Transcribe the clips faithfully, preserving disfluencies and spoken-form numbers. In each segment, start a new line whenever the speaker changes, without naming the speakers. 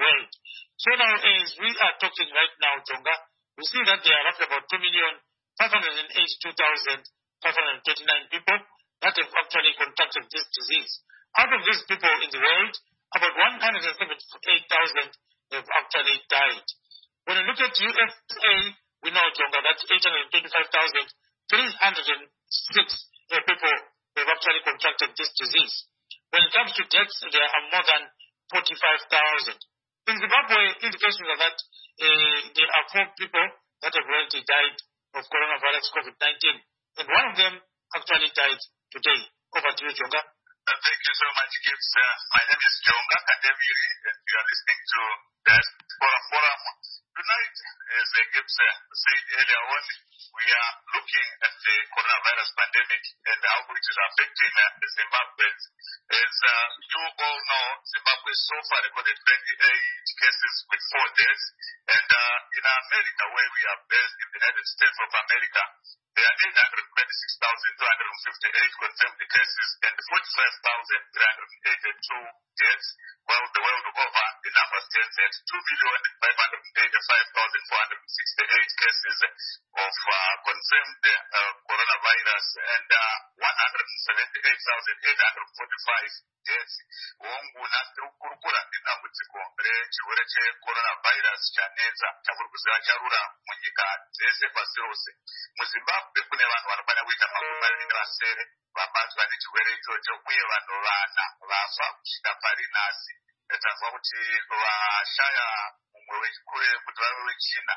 world. So now, as we are talking right now, Jonga, we see that there are roughly about two million five hundred eighty-two thousand five hundred thirty-nine people that have actually contracted this disease. Out of these people in the world, about one hundred seventy-eight thousand have actually died. When you look at U S A, we know, Jonga, that eight hundred twenty-five thousand three hundred six uh, people have actually contracted this disease. When it comes to deaths, there are more than forty-five thousand. In Zimbabwe, indications are that uh, there are four people that have already died of coronavirus COVID nineteen, and one of them actually died today. Over to you, Jonga.
Uh, thank you so much, Gibbs. Uh, my name is Jonga Kademiri, and you are listening to Diaspora Forum. Tonight, as uh, Gibbs uh, said earlier on, we are looking at the coronavirus pandemic and how it is affecting uh, the Zimbabweans. As uh, you all know, Zimbabwe so far recorded twenty-eight cases with four deaths. And uh, in America, where we are based in the United States of America, there are eight hundred twenty-six thousand two hundred fifty-eight confirmed cases and forty-five thousand three hundred eighty-two deaths, while the world over, the number stands at two million five hundred eighty-five thousand four hundred sixty-eight cases of uh, confirmed uh, coronavirus and uh, one hundred seventy-eight thousand eight hundred forty-five deaths. Wonguna kurukura ndinambudziko rechirwere checoronavirus chanetsa chakurikuziva charura munyika dzese pasi rose. MuZimbabwe kune vanhu vanokwana kuita makumi maviri nevasere vabatwa nechirwere ichocho, uye vanhu vana vafa kusvika pari nhasi. Tanzwa kuti vashaya mumwe wechikuru kuti vave wechina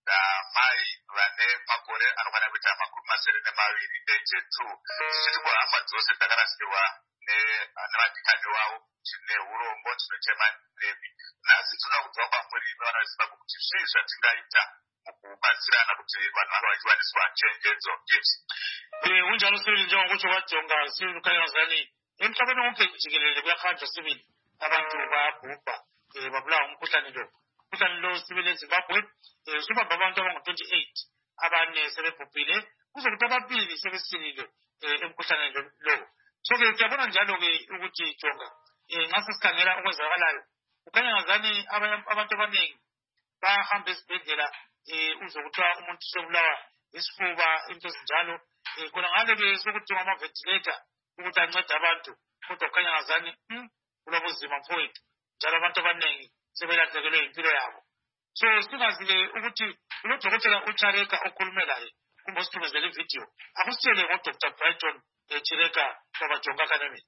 mai vane makore anokwana kuita makumi masere nemaviri echetu. Tichiti kuhama dzose dzakarasirwa nevadikani wavo tine urombo tinochema nevi. Nhasi tinoda kubva kwamuri vana veZimbabwe kuti zvii zvatingaita mukubatsirana kuti vanhu vano vachiwaniswa chenjedzo.
Unjalo sibili njengokutsho kwaJonga sibili ukhanyazani emhlabeni wonke jikelele kuyahanjwa sibili abantu bayabhubha babulawa umkhuhlane lo. Umkhuhlane lo sibili eZimbabwe usubamba abantu abangu twenty-eight, abane sebebhubhile kuze kuthi ababili sebesilile emkhuhlane lo. So ke siyabona njalo-ke ukuthi Jonga nxa sesikhangela okwenzakalayo kukhanya ngazani abantu abaningi bahamba esibhedlela uzwe kuthiwa umuntu sebulawa isifuba into ezinjalo khona ngale-ke sokuthi ngama-ventilator ukuthi ancede abantu, kodwa kukhanya ngazani kulobuzima mfowethu, njalo abantu abaningi sebelahlekelwe impilo yabo. So singazi-ke ukuthi kulodokotela uChareka okhulume laye kumbe osithumezele ividiyo, akusitshele ngoDr Brighton Chireka kwabaJonga Academy.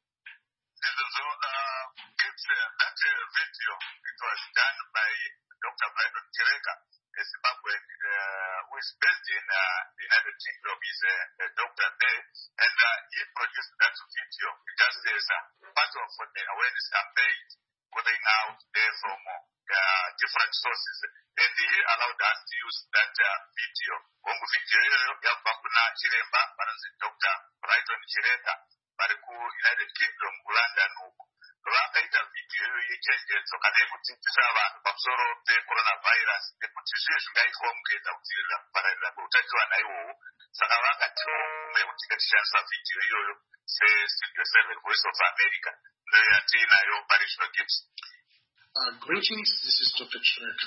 So, uh, it's, uh, that uh, video, it was done by Doctor Brighton Chireka, a Zimbabwean uh, who is based in uh, the United Kingdom. He's a, a doctor there, and uh, he produced that video just as uh, part of the awareness campaign going out there from uh, different sources, and he allowed us to use that uh, video. Kongu video yabva kuna chiremba vanozi Doctor Brighton Chireka vari kuUnited Kingdom kuLondon uku. Vakaita video yechenjedzo kana yekudzidzisa vanhu pamusoro pecoronavirus nekuti zvii zvingaitwa mukuedza kudzivirira kupararira kweutachiwana ihwohwo. Saka vakatiwo kumwe kuti ngatishandisa video iyoyo seStudio seven Voice of America ndoyo yatiinayo Parishno Gibbs.
Uh, greetings, this is Doctor Chireka.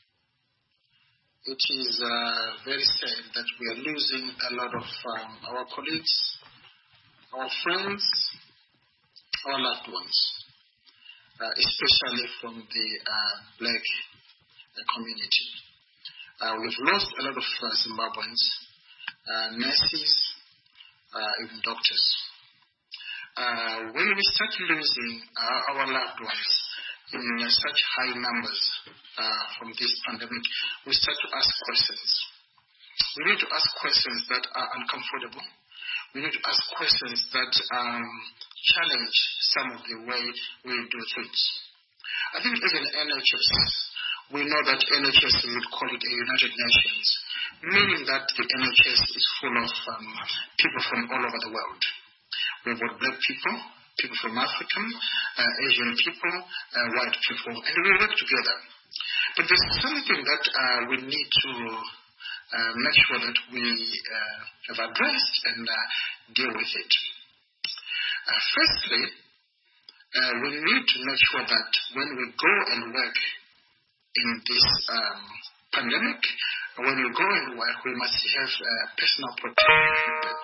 It is uh, very sad that we are losing a lot of um, our colleagues, our friends, our loved ones, uh, especially from the uh, black uh, community. Uh, we've lost a lot of uh, Zimbabweans, uh, nurses, uh, even doctors. Uh, when we start losing uh, our loved ones in uh, such high numbers uh, from this pandemic, we start to ask questions. We need to ask questions that are uncomfortable. We need to ask questions that um, challenge some of the way we do things. I think even N H S, we know that N H S would call it a United Nations, meaning that the N H S is full of um, people from all over the world. We've got black people, people from Africa, uh, Asian people, uh, white people, and we work together. But there's something that uh, we need to uh, make sure that we uh, have addressed and uh, deal with it. Uh, firstly, uh, we need to make sure that when we go and work in this um, pandemic, when we go and work, we must have uh, personal protective equipment.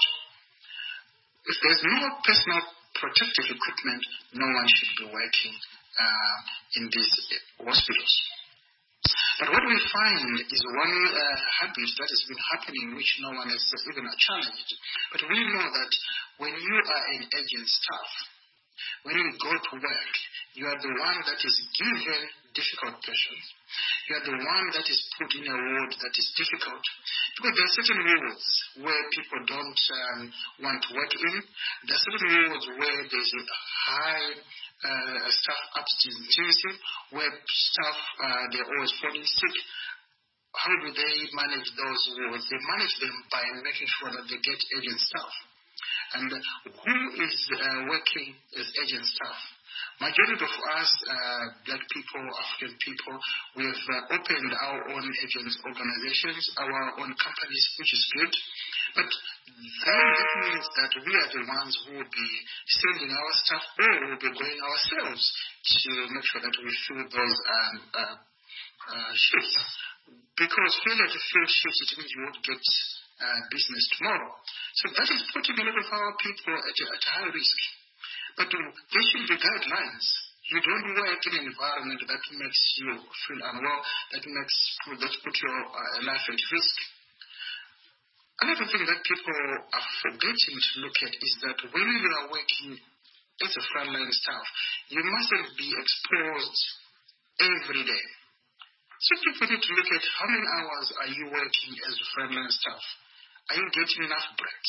If there's no personal protective equipment, no one should be working uh, in these hospitals. But what we find is one uh, habit that has been happening, which no one has even challenged. But we know that when you are an agent staff, when you go to work, you are the one that is given difficult patients. You are the one that is put in a ward that is difficult. Because there are certain wards where people don't um, want to work in. There are certain wards where there's a high uh, staff absenteeism, where staff, uh, they're always falling sick. How do they manage those wards? They manage them by making sure that they get agent staff. And who is uh, working as agent staff? Majority of us, uh, black people, African people, we have uh, opened our own agents organizations, our own companies, which is good. But then that means that we are the ones who will be sending our staff, or we will be going ourselves to make sure that we fill those um, uh, uh, shifts. Because failure to fill shifts, it means you won't get uh, business tomorrow. So that is putting a lot of our people at, at high risk. But uh, there should be guidelines. You don't work in an environment that makes you feel unwell, that makes that put your uh, life at risk. Another thing that people are forgetting to look at is that when you are working as a frontline staff, you mustn't be exposed every day. So people need to look at how many hours are you working as a frontline staff. Are you getting enough breaks?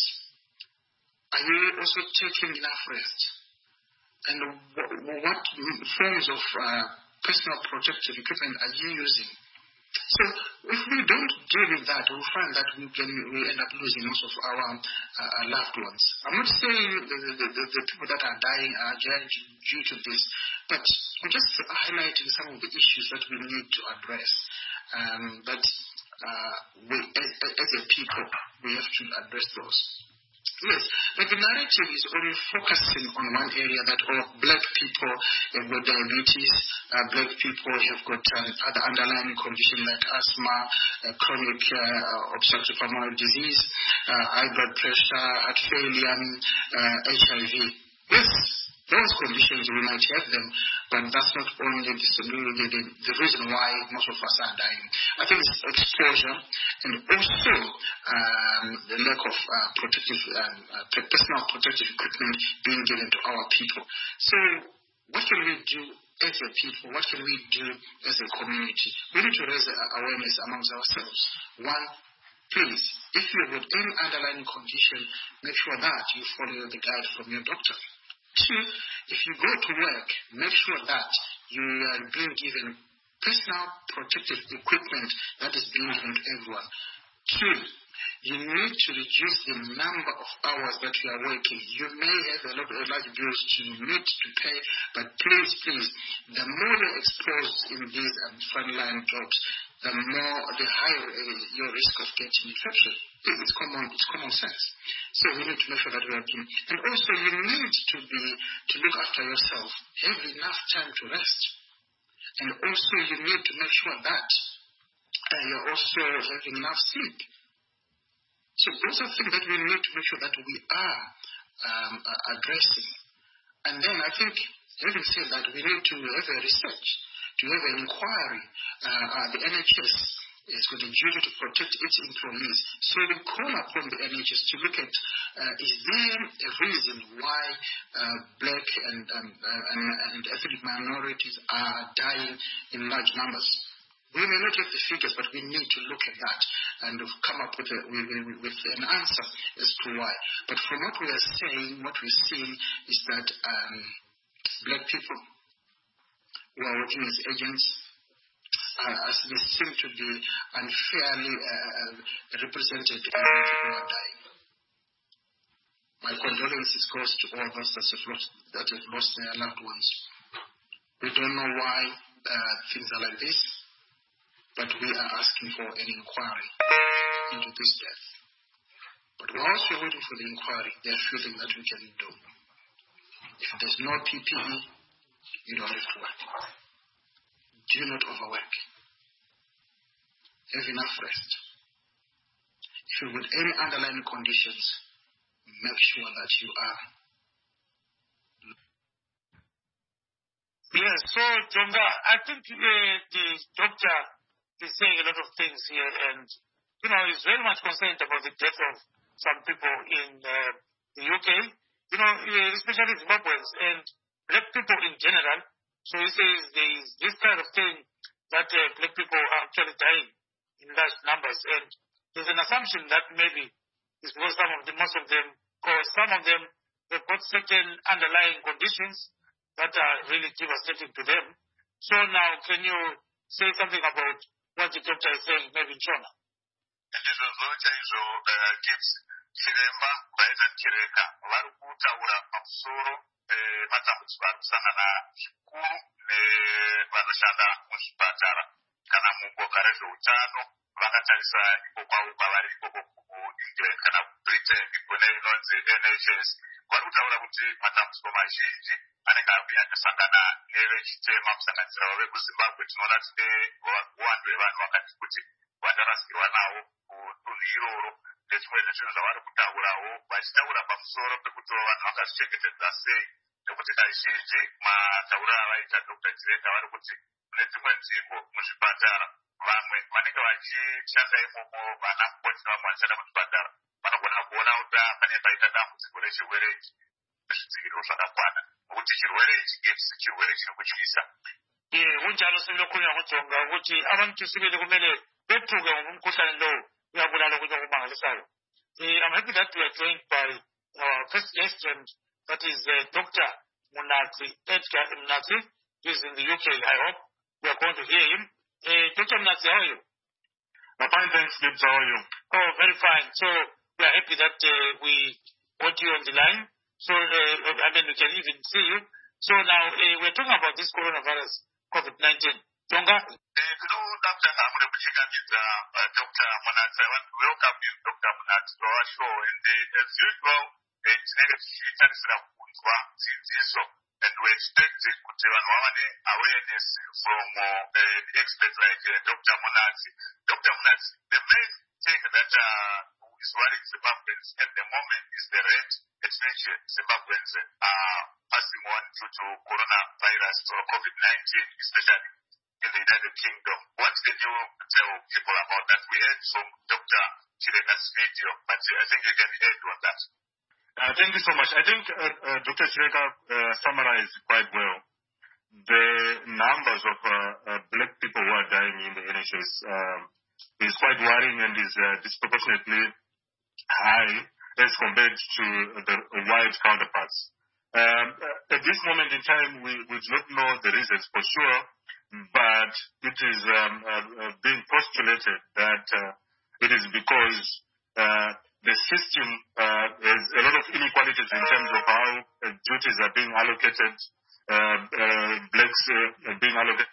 Are you also taking enough rest? And what, what forms of uh, personal protective equipment are you using? So if we don't deal with that, we'll find that we can we end up losing most of our uh, loved ones. I'm not saying the, the, the, the people that are dying are dying due to this, but I'm just highlighting some of the issues that we need to address. Um, but uh, we, as, as a people, we have to address those. Yes, but the narrative is only focusing on one area that all oh, black people have got diabetes, uh, black people have got um, other underlying conditions like asthma, uh, chronic uh, obstructive pulmonary disease, uh, high blood pressure, heart failure, uh, H I V. Yes, those conditions we might have them, but that's not only the, the, the, the reason why most of us are dying. I think it's exposure and also um, the lack of uh, protective, um, uh, personal protective equipment being given to our people. So what can we do as a people? What can we do as a community? We need to raise awareness amongst ourselves. One, please, if you've got any underlying condition, make sure that you follow the guide from your doctor. Two, if you go to work, make sure that you are being given personal protective equipment that is being given to everyone. Two, you need to reduce the number of hours that you are working. You may have a lot of large bills to need to pay, but please, please, the more you're exposed in these um, frontline jobs, the more, the higher uh, your risk of getting infection. It's common, it's common sense. So we need to make sure that we are doing. And also, you need to be to look after yourself. Have enough time to rest. And also, you need to make sure that uh, you're also having enough sleep. So those are things that we need to make sure that we are um, uh, addressing. And then I think, having said that, we need to have a research, to have an inquiry. Uh, uh, the N H S is with the duty to protect its employees. So we call upon the N H S to look at, uh, is there a reason why uh, black and, um, uh, and, and ethnic minorities are dying in large numbers? We may not have the figures, but we need to look at that and come up with, a, with, with an answer as to why. But from what we are saying, what we're seeing is that um, black people who are working as agents, uh, as they seem to be unfairly uh, represented in the people who are dying. My condolences goes to all those that have lost, that have lost their loved ones. We don't know why uh, things are like this, but we are asking for an inquiry into this death. But whilst we're waiting for the inquiry, there are a few things that we can do. If there's no P P E, you don't have to work. Do not overwork. Have enough rest. If you've got any underlying conditions, make sure that you are.
Yes, so Jonga, I think uh, the doctor is saying a lot of things here, and you know, he's very much concerned about the death of some people in uh, the U K, you know, especially Zimbabweans and black people in general. So he says there is this kind of thing that uh, black people are actually dying in large numbers, and there's an assumption that maybe it's because some of the, most of them, or some of them, they've got certain underlying conditions that are really devastating to them. So now, can you say something about what the doctor is saying, maybe in China?
Ndizvo zocha izvo Gibbs chiremba Brighton Chireka vari kutaura pamusoro pematambudziko ari kusangana zvikuru nevanoshanda muzvipatara kana muboka rezveutano vakatarisa iko kwavo kwavari ikoko kuEngland kana kuBritain kune inonzi N H S. Vari kutaura kuti matambudziko mazhinji anenge ari kunyanyosangana nevechitema kusanganisira vavekuZimbabwe. Tinoona tine uwandu hwevanhu vakati kuti vandarasikirwa navo kudunhu iroro. Ndechimwe zvezvinhu zvavari kutaurawo vachitaura pamusoro pekuti vanhu vangazvichengetedza sei, nekuti kazhinji matauriro avaita Dr Chireka vari kuti kune dzimwe nzvimbo muzvipatara vamwe vanenge vachishanda imomo vana mukoti nevamwe vanoshanda muzvipatara vanogona kuona kuti pane paita dambudziko rechirwere ichi zvidziviriro zvakakwana, nokuti chirwere ichi gepsi chirwere chiri kutyisa.
Kunjalo sibile kunya kujonga ukuthi abantu sibile kumele bethuke ngomkhuhlane lowo uyabulala kunye okumangalisayo. I'm happy that we are joined by our first guest, and that is uh, Doctor Munatsi, Edgar Munatsi, who is in the U K. I hope we are going to hear him. Uh, Doctor Munatsi, how are you?
I'm fine, thanks, Gibbs. How are you?
Oh, very fine. So we are happy that uh, we got you on the line. So, uh, I mean, we can even see you. So now uh, we're talking about this coronavirus, COVID nineteen. Jonga?
Doctor Munatsi, I want to welcome you, Doctor Munatsi, to our show. And uh, as usual, and we expect to have awareness from uh, experts like uh, Doctor Munatsi. Doctor Munatsi, the main thing that uh, is worrying Zimbabweans at the moment is the rate at which Zimbabweans are passing on due to coronavirus or COVID nineteen, especially in the United Kingdom. What can you tell people about that? We heard from Doctor Chireka's video, but I think you can add on that.
Uh, thank you so much. I think uh, uh, Doctor Chireka uh, summarized quite well the numbers of uh, uh, black people who are dying in the N H S. Um, is quite worrying and is uh, disproportionately high as compared to the white counterparts. Um, at this moment in time, we, we do not know the reasons for sure, but it is um, uh, being postulated that uh, it is because uh, the system uh, has a lot of inequalities in terms of how uh, duties are being allocated, uh, uh, blacks uh, are being allocated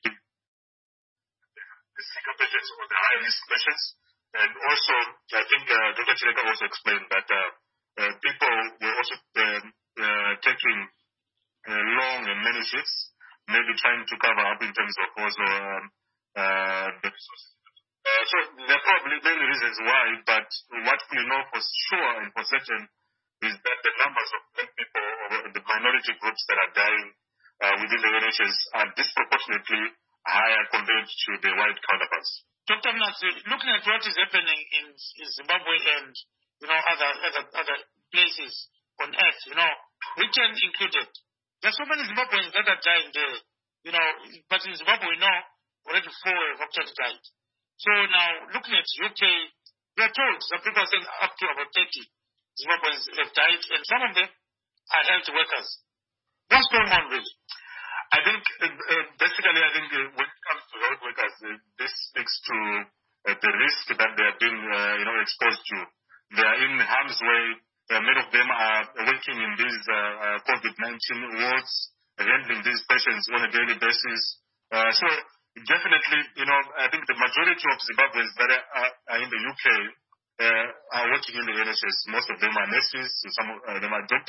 the sicker patients or the high-risk patients. And also, I think uh, Doctor Chireka also explained that uh, uh, people were also uh, uh, taking uh, long and many shifts, maybe trying to cover up in terms of also um, uh, the resources. Uh, so there are probably many reasons why, but what we know for sure and for certain is that the numbers of black people or the minority groups that are dying uh, within the N H S are disproportionately higher compared to the white counterparts.
Doctor Munatsi, looking at what is happening in, in Zimbabwe and you know other other other places on earth, you know, Britain included, there are so many Zimbabweans that are dying there, you know. But in Zimbabwe, we know already four have actually died. So now, looking at U K, we are told some people are saying up to about thirty Zimbabweans have died, and some of them are health workers. What's going on really?
I think, uh, uh, basically, I think uh, when it comes to health workers, uh, this speaks to uh, the risk that they are being, uh, you know, exposed to. They are in harm's way. Uh, many of them are working in these uh, uh, COVID nineteen wards, handling these patients on a daily basis. Uh, so, definitely, you know, I think the majority of Zimbabweans that are, are in the U K uh, are working in the N H S. Most of them are nurses, some of them are doctors.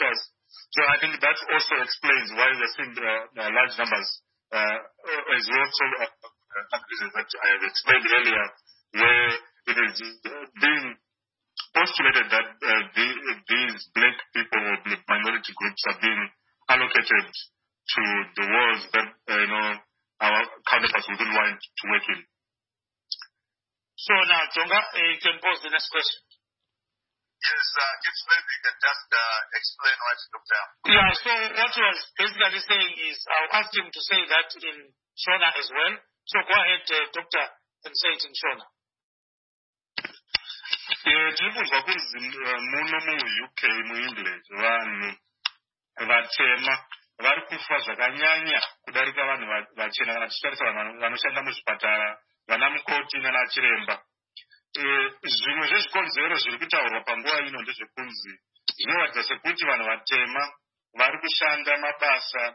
So I think that also explains why we're seeing uh, uh, large numbers, uh, as well. So uh, uh, that I have explained earlier, where it is being postulated that uh, the, these black people or black minority groups are being allocated to the wards that uh, you know our counterparts wouldn't want to work in.
So now, Jonga, uh, you can pose the next question.
Yes, uh, if maybe you can just uh, explain what Doctor
Yeah, so what he was basically saying is, I asked him to say that in Shona as well. So go ahead, uh, Doctor, and say it in Shona.
tiri kunzwa kunzi muno mu-U K mu-England vanhu vatema vari kufa zvakanyanya kudarika vanhu vachena kana tichitarisa vanhu vanoshanda muzvipatara vana mukoti nana chiremba. Zvimwe zvezvikonzero zviri kutaurwa panguva ino ndezvekunzi zvinoratidza sekuti vanhu vatema vari kushanda mabasa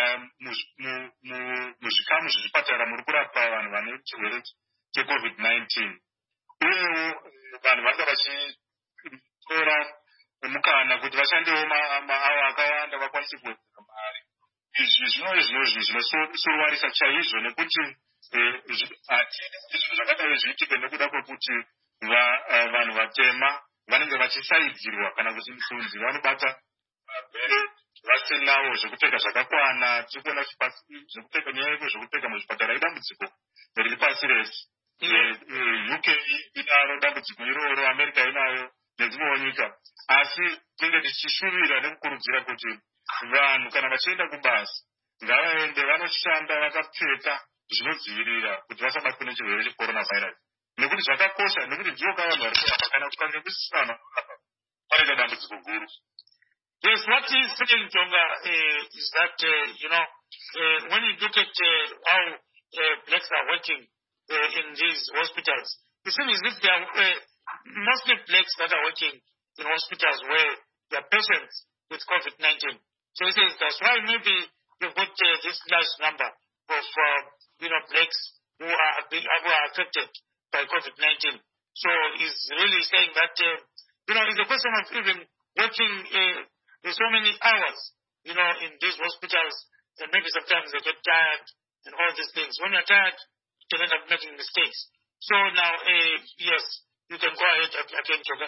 muzvikamu zvezvipatara muri kurapa vanhu vane chirwere checovid nineteen. Uyewo vanhu vanga vachitora mukana kuti vashandewo maawa akawanda vakwanise kuwedzera mari. Izvi zvinove zvino zvinhu zvinosuruwarisa chaizvo nekuti hatidi kuti zvinhu zvakadai zviitike nekuda kwekuti vanhu vatema vanenge vachisaidzirwa kana kuti msunzi vanobata mabhere vasinawo zvekupfeka zvakakwana. Tiri kuona zvekupfeka nyaya yeko zvekupfeka muzvipatara idambudziko riri pasi rese. U K inaro dambudziko iroro, America inayo nedzimwewo nyika. Asi tinenge tichishuvira nekukurudzira kuti vanhu kana vachienda kubasa ngavaende vanoshanda vakapfeka zvinodzivirira kuti vasabatwe nechirwere checoronavirus, nekuti zvakakosha, nekuti ndiwo kavanhu vari kurapa. Kana kukange kusina vanhu vanorapa panoita dambudziko guru.
Yes, what he's saying, Jonga, uh, is that, uh, you know, uh, when you look at uh, how uh, blacks are working uh, in these hospitals, it seems as if they are uh, mostly blacks that are working in hospitals where there are patients with COVID nineteen. So he says that's why maybe you've got uh, this large number of, uh, you know, blacks who are, being, who are affected by COVID nineteen. So he's really saying that, uh, you know, it's a question of even working uh, so many hours, you know, in these hospitals, and maybe sometimes they get tired and all these things. When you're tired, you can end up making mistakes. So now, uh, yes, you can go ahead again, Jonga.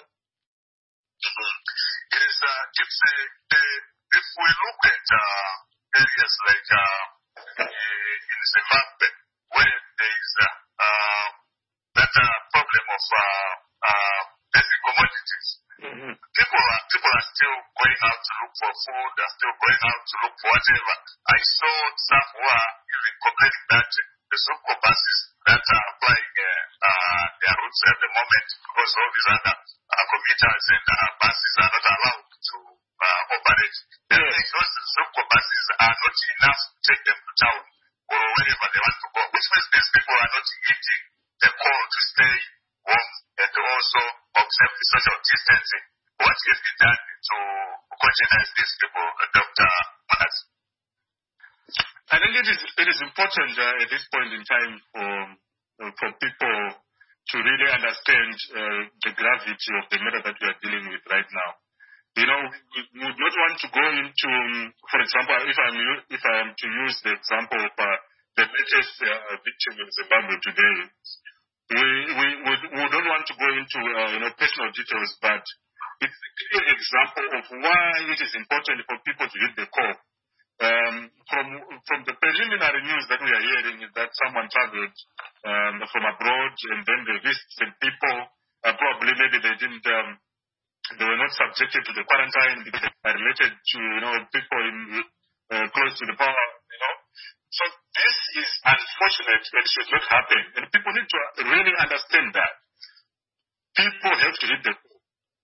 Yes, uh, Gypsy, uh, if we look at uh, areas like uh, in Zimbabwe, where there is uh, uh, that uh, problem of uh, uh, basic commodities, mm-hmm. people are people are still going out to look for food, are still going out to look for whatever. I saw some who are even complaining that the so-called buses that are applying uh, uh, their routes at the moment because all these other uh, commuters and uh, buses are not allowed to uh, operate. Yes. Those so-called buses are not enough to take them to town or wherever they want to go, which means these people are not heeding the call to stay home and to also observe the social distancing. What has been done to conscientize these people, uh, Doctor Manas?
I think it is it is important uh, at this point in time for uh, for people to really understand uh, the gravity of the matter that we are dealing with right now. You know, we, we would not want to go into, um, for example, if I'm if I am to use the example of uh, the latest uh, victim in Zimbabwe today, we we would we don't want to go into uh, you know personal details, but it's a clear example of why it is important for people to hit the core. Um, from from the preliminary news that we are hearing is that someone traveled um, from abroad and then they visited people. Uh, probably maybe they didn't, um, they were not subjected to the quarantine because they are related to you know people in uh, close to the power. You know, so this is unfortunate and should not happen. And people need to really understand that people have to hit the core.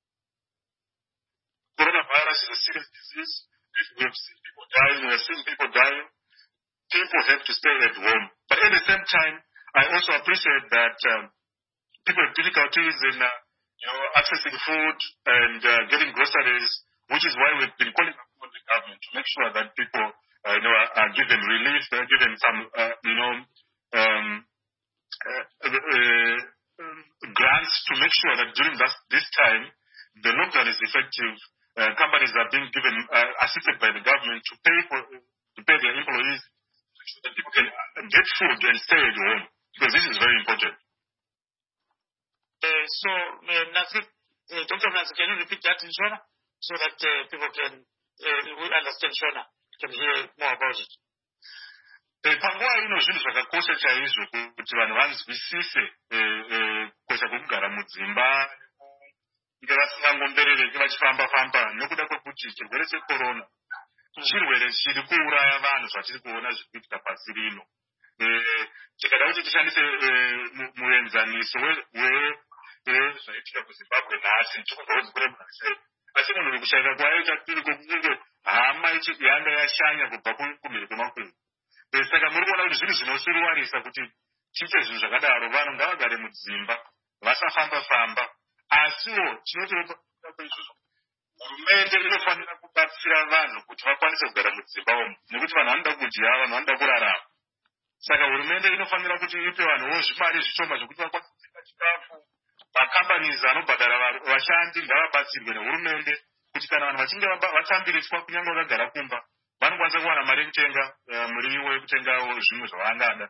Coronavirus is a serious disease. We have seen people dying, we have seen people dying. People have to stay at home. But at the same time, I also appreciate that um, people have difficulties in uh, you know, accessing food and uh, getting groceries, which is why we've been calling upon the government to make sure that people uh, you know, are, are given relief, they're given some uh, you know, um, uh, uh, grants to make sure that during that, this time, the lockdown is effective. uh, companies are being given, uh, assisted by the government to pay for, to pay their employees so that people can get food and stay at home, because this is very important.
Uh, so, uh, Nancy, uh, Doctor Nancy, can you repeat that in Shona so that uh, people can uh, will understand Shona, can hear more about it?
Panguva ino zvinhu zvakakosha chaizvo kuti vanhu vanzwisise kukosha kwekugara mudzimba kunge vasingangomberereki vachifamba famba nekuda kwekuti chirwere chekorona chirwere chiri kuuraya vanhu zvatiri kuona zviri kuitika pasi rino. Tikada kuti tishandise muenzaniso wezvaitika kuZimbabwe nhasi tikunzwa kuremba sei, asi munhu kushayika kwaita tiri kunge hama yanga yashanya kubva kumhiri kwemakwenzi. Saka muri kuona kuti zvinhu zvinosuruwarisa kuti chiite zvinhu zvakadaro, vanhu ngavagare mudzimba vasafamba famba. Asiwo chinoti hurumende inofanira kubatsira vanhu kuti vakwanise kugara mudzimba umu, nekuti vanhu vanoda kudya, vanhu vanoda kurarama. Saka hurumende inofanira kuti ipe vanhuwo zvimari zvishoma zvokuti vakwanise kutenga chikafu. Makambanizi anobhadhara vashandi ngavabatsirwe nehurumende kuti kana vanhu vachinge vatambiriswa kunyange vakagara kumba vanokwanisa kuwana mari yekutenga muriwo, yekutengawo zvimwe zvavangada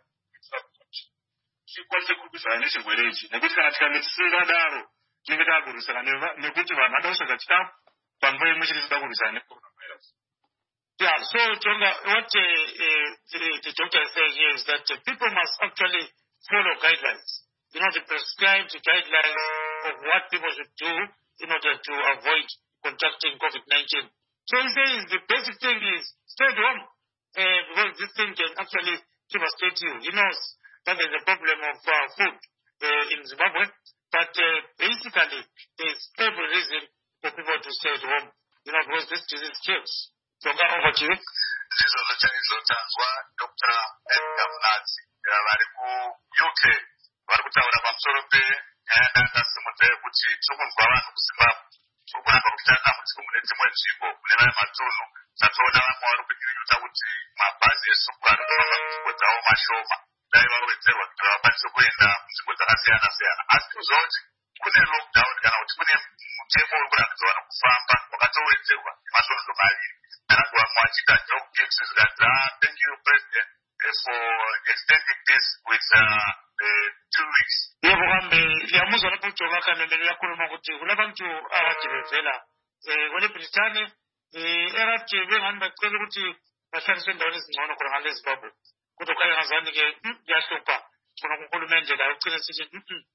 tikwanise kurwisana nechirwere ichi, nekuti kana tikange tisingadaro tinenge takurwisana nekuti vanhu vada kusvaka chikafu panguva imwe chete toda kurwisana necoronavirus.
Yeah, so Jonga, what uh, uh, the, the doctor is saying here is that uh, people must actually follow guidelines, you know, the prescribed guidelines of what people should do in order to avoid contracting COVID nineteen. So he says the basic thing is stay at home, uh, because this thing can actually devastate you. He knows that there's a problem of uh, food uh, in Zimbabwe, but uh, basically there's every reason for people to stay at home, you know, because this disease kills. So go over to you.
This is the Chinese doctor, Doctor Edgar Mnatsi, vari ku U K, vari kutaura pamusoro penyaya kuti tokunzwa vanhu kuZimbabwe kuramba kuchitana kuti kune dzimwe nzvimbo kune vamwe matunhu tatoona vamwe vari kunyunyuta kuti mabhazi esuku ari kufamba munzvimbo dzavo mashoma, dai varowedzerwa kuti vakwanise kuenda munzvimbo dzakasiyana siyana. Asi kuziva kuti kune lockdown kana kuti kune mutemo uri kurakidza vanhu kufamba wakatowedzerwa nemasvondo maviri. Anagova mwachika Doc Gibbs zvikadza, thank you President for extending this with uh, the two weeks.
Yebo kambe yamuzwa lapho uJoga kanembele yakhuluma ukuthi kulabantu abade bevela eh kule Britain eh erathi bengani bacela ukuthi bahlaliswe endaweni ezingcono khona ngale Zimbabwe. Kodwa kaya ngazani ke yahlupha khona kuhulumende la ucina sithi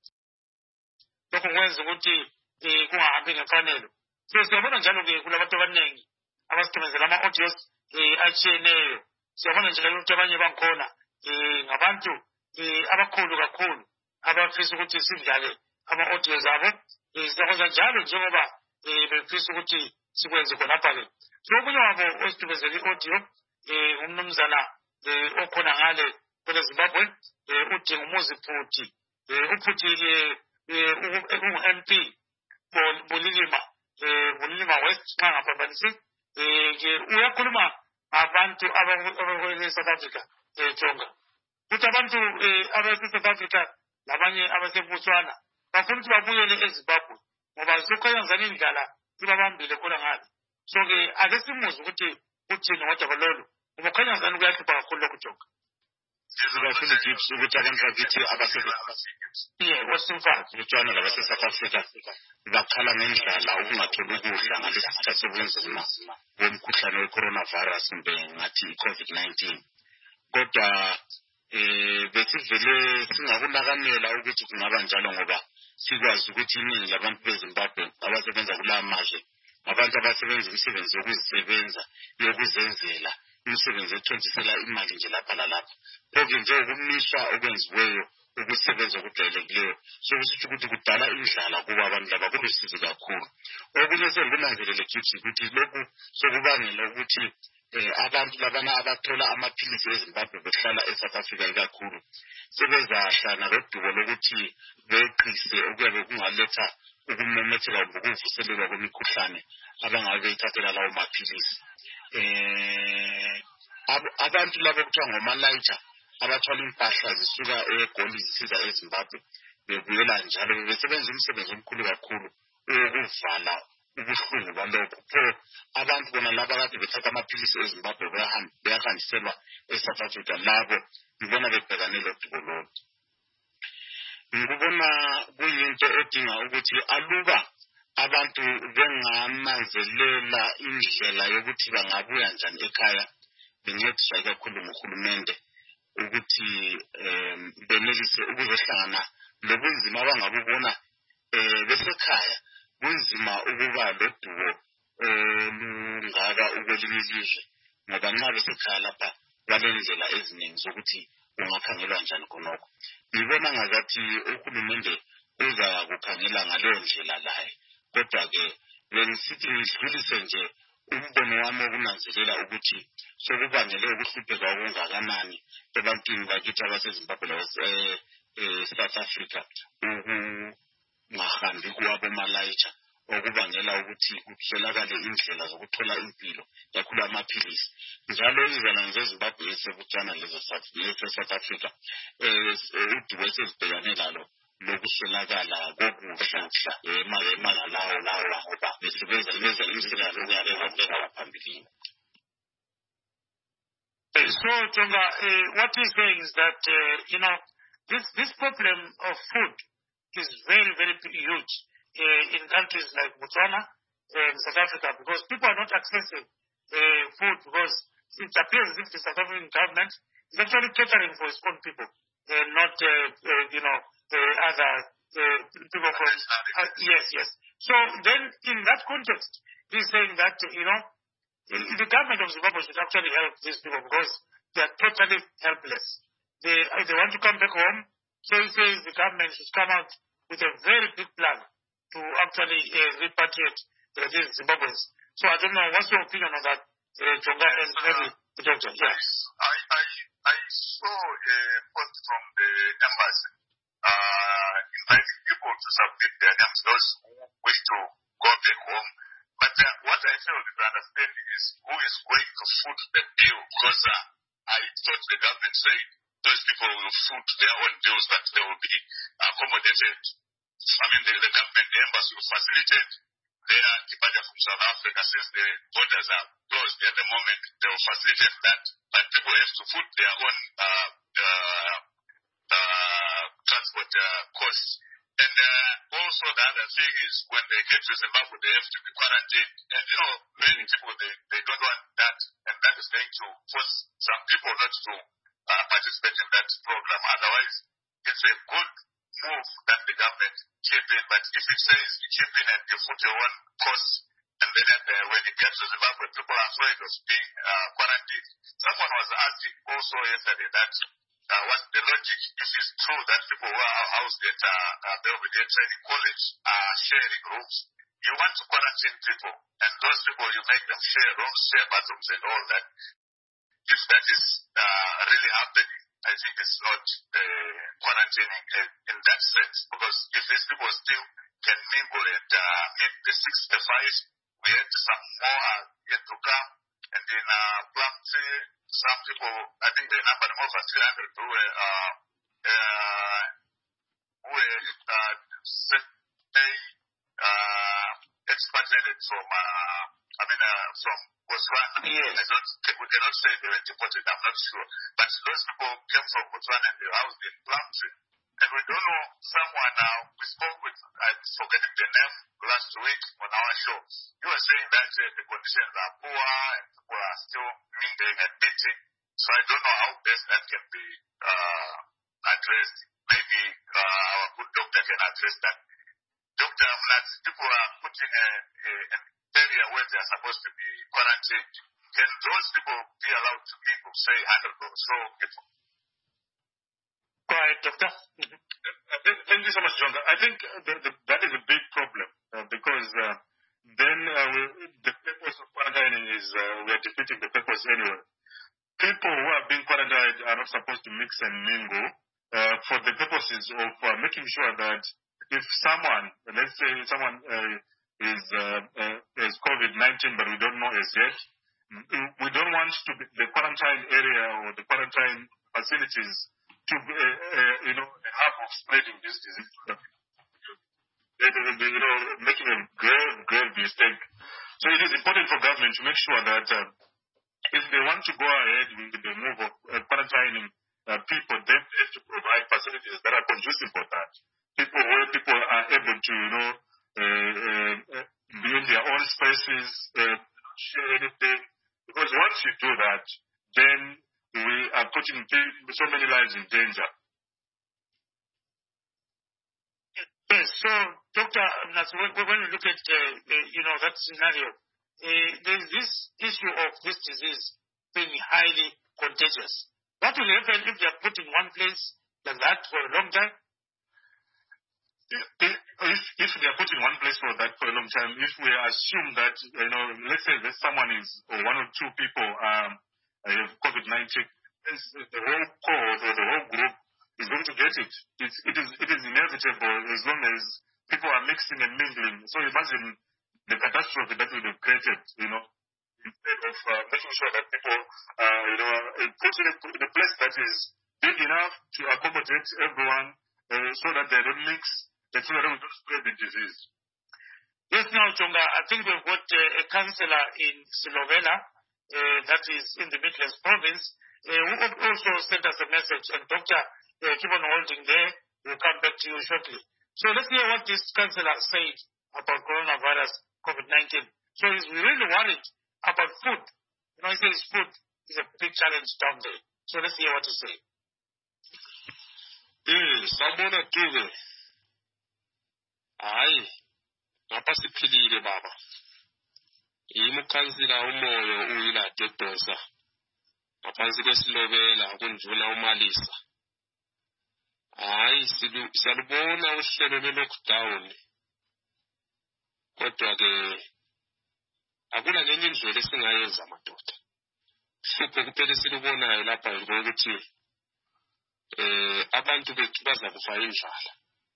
lokho kwenza ukuthi eh kungahambi ngefanele. So siyabona njalo ke kulabantu abaningi abasebenzela ama-audios eh atshiyeneyo. Siyabona nje ukuthi abanye bankhona eh ngabantu eh abakhulu kakhulu abafisa ukuthi sidlale ama-audios abo. Eh sizakwenza njalo njengoba eh befisa ukuthi sikwenze khonapha ke. So okunye wabo ositubezela i-audio eh umnumzana eh okhona ngale kwele Zimbabwe eh udinga umuzi futhi eh ufuthi eh u-M P Bulilima eh Bulilima West xa ngaphambanisi eh ke uyakhuluma abantu abakwele South Africa eh Jonga ukuthi abantu eh abase South Africa labanye abase Botswana bafuna ukuthi babuyele eZimbabwe ngoba sokhanyazana indlala ibabambile khona ngale. So ke ake simuze ukuthi uthini ngodaba lolu ngoba khanyazana kuyahlupha kakhulu lokho Jonga.
Izibafuna Gibbs ukuthi abantu bakithi abasebenza
yeah wasimfazi
Botswana labase South Africa bakhala ngendlala ukungatholi ukudla ngalesi sikhathi sobunzima bomkhuhlane we-coronavirus kumbe ngathi i-COVID nineteen. Kodwa eh besivele singakunakanela ukuthi kungaba njalo ngoba sikwazi ukuthi iningi labantu beZimbabwe abasebenza kula mazwe abantu abasebenza imisebenzi yokuzisebenza yokuzenzela imisebenzi ethontisela imali nje lapha lalapha. Kodwa nje ukumiswa okwenziweyo ukusebenza okujwayelekileyo sokusithi ukuthi kudala indlala kuba abantu laba kulusizi kakhulu. Okunye senginanzelele Gibbs ukuthi lokhu sokubangela ukuthi abantu labana abathola amaphilisi eZimbabwe behlala eSouth Africa kakhulu sebezahlana lodubo lokuthi beqise okuyabe kungaletha ukumemetheka ngokuvuselelwa kwemikhuhlane abangabe beyithathela lawo maphilisi. Eh abantu labo kuthiwa ngomalaita abathwala impahla zisuka eGoli zisiza eZimbabwe bebuyela njalo besebenza umsebenzi omkhulu kakhulu ukuvala
ubuhlungu balokho. So abantu bona laba kade bethatha amaphilisi eZimbabwe beyahanjiselwa eSouth Africa labo ngibona bebhekane lodubo lolu. Ngibona kuyinto edinga ukuthi aluba abantu bengananzelela indlela yokuthi bangabuya njani ekhaya bencediswa kakhulu nguhulumende ukuthi benelise ukuzohlangana lobunzima abangabubona besekhaya. Kunzima ukuba lodubo olungaka ukwelinye ilizwe ngoba nxa besekhaya lapha balendlela eziningi zokuthi kungakhangelwa njani khonokho. Ngibona ngazathi uhulumende uza kukhangela ngaleyo ndlela laye. Kodwa-ke bengisithi ngidlulise nje umbono wami wokunanzelela ukuthi sokubangele ukuhlupheka okungakanani ebantwini bakithi abaseZimbabwe e-South Africa ukungahambi kuwabomalayitsha okubangela ukuthi kuswelakale indlela zokuthola impilo kakhulu amaphilisi. Njalo izana zeZimbabwe eseBotswana leze-South Africa udubo esezibhekane lalo lokuswelakala kokudla emalawo lawo ngoba besebenza imisebenzi yokuya phambili.
So, Jonga, uh, what he's saying is that, uh, you know, this, this problem of food is very, very huge uh, in countries like Botswana and South Africa because people are not accessing uh, food because it appears as if the South African government is actually catering for its own people and not, uh, uh, you know, uh, other uh, people from... Uh, yes, yes. So then in that context, he's saying that, you know, the government of Zimbabwe should actually help these people because they are totally helpless. They, they want to come back home, so he says the government should come out with a very big plan to actually uh, repatriate uh, these Zimbabweans. So I don't know, what's your opinion on that, uh, Jonga and maybe the doctor?
Yes. I, I, I saw a post from the embassy uh, inviting people to submit their names, those who wish to go back home. But uh, what I failed to understand is who is going to foot the bill because uh, I thought the government said those people will foot their own bills that they will be accommodated. I mean, the, the government, the embassy will facilitate their departure from South Africa since the borders are closed at the moment. They will facilitate that, but people have to foot their own uh, uh, uh, transport uh, costs. And uh, also the other thing is when they get to Zimbabwe, they have to be quarantined. And you know, many people, they, they don't want that. And that is going to force some people not to uh, participate in that program. Otherwise, it's a good move that the government chip in. But if it says you chip in and you put your own costs, and then at the, when it gets to Zimbabwe, people are afraid of being uh, quarantined. Someone was asking also yesterday that Uh, what's the logic? If it's true that people who are housed at uh, uh, Belvedere Training College are sharing rooms, you want to quarantine people, and those people you make them share rooms, share bathrooms, and all that. If that is uh, really happening, I think it's not uh, quarantining in, in that sense, because if these people still can mingle and uh, meet the sixty-five, we had some more yet to come, and in uh, Plumtree, some people, I think they number over three hundred who were, uh, uh, who were, uh, say, uh, expatriated from, uh, I mean, uh, from Botswana.
Yes.
I don't, we cannot say they were deported, I'm not sure. But those people came from Botswana and they were housed in Plumtree. And we don't know someone now, we spoke with, I'm forgetting the name, last week on our show. You were saying that uh, the conditions are poor and people are still mingling and meeting. So I don't know how best that can be uh, addressed. Maybe uh, our good doctor can address that. Doctor Amnat, people are put in a, a, an area where they are supposed to be quarantined. Can those people be allowed to mingle, say, one hundred or so people?
Go ahead, doctor.
Uh, thank you so much, John. I think the, the, that is a big problem uh, because uh, then uh, we, the purpose of quarantining is uh, we are defeating the purpose anyway. People who are being quarantined are not supposed to mix and mingle uh, for the purposes of uh, making sure that if someone, let's say someone uh, is uh, uh, has COVID nineteen but we don't know as yet, we don't want to be the quarantine area or the quarantine facilities to, uh, uh, you know, have of spreading this disease. they will be, you know, making a grave, grave mistake. So it is important for government to make sure that uh, if they want to go ahead with the move of uh, quarantining uh, people, they have to provide facilities that are conducive for that. People where people are able to, you know, uh, uh, be in their own spaces, uh, share anything. Because once you do that, then we are putting so many lives in danger.
Yes, so Doctor Mnathi, when, when we look at uh, uh, you know that scenario, uh, there is this issue of this disease being highly contagious. What will happen if they are put in one place like that for a long time?
If, if, if they are put in one place for that for a long time, if we assume that, you know, let's say that someone is, or one or two people um, have COVID nineteen, the whole cohort or the whole group is going to get it. It's, it, is, it is inevitable as long as people are mixing and mingling. So imagine the catastrophe that would have created, you know, instead of uh, making sure that people, uh, you know, are put in a, in a place that is big enough to accommodate everyone uh, so that they don't mix. The children will spread the disease.
Yes, now, Jonga, I think we've got uh, a councillor in Silovela, uh, that is in the Midlands province, uh, who also sent us a message. And Doctor, uh, keep on holding there. We'll come back to you shortly. So let's hear what this councillor said about coronavirus, COVID nineteen. So he's really worried about food. You know, he says food is a big challenge down there. So let's hear what he said.
Eh, sabona tuve. Hayi, ngapha siphilile baba. Yimi ukhansila umoyo uyila Dodosa. Ngaphansi kwesilobela kunjula uMalisa. Hayi, siyalubona uhlelo le-lockdown. Kodwa ke akula ngenye indlela esingayenza madoda. Hlupho kuphela silibonayo lapha ukuthi eh abantu bethu bazakufa indlala.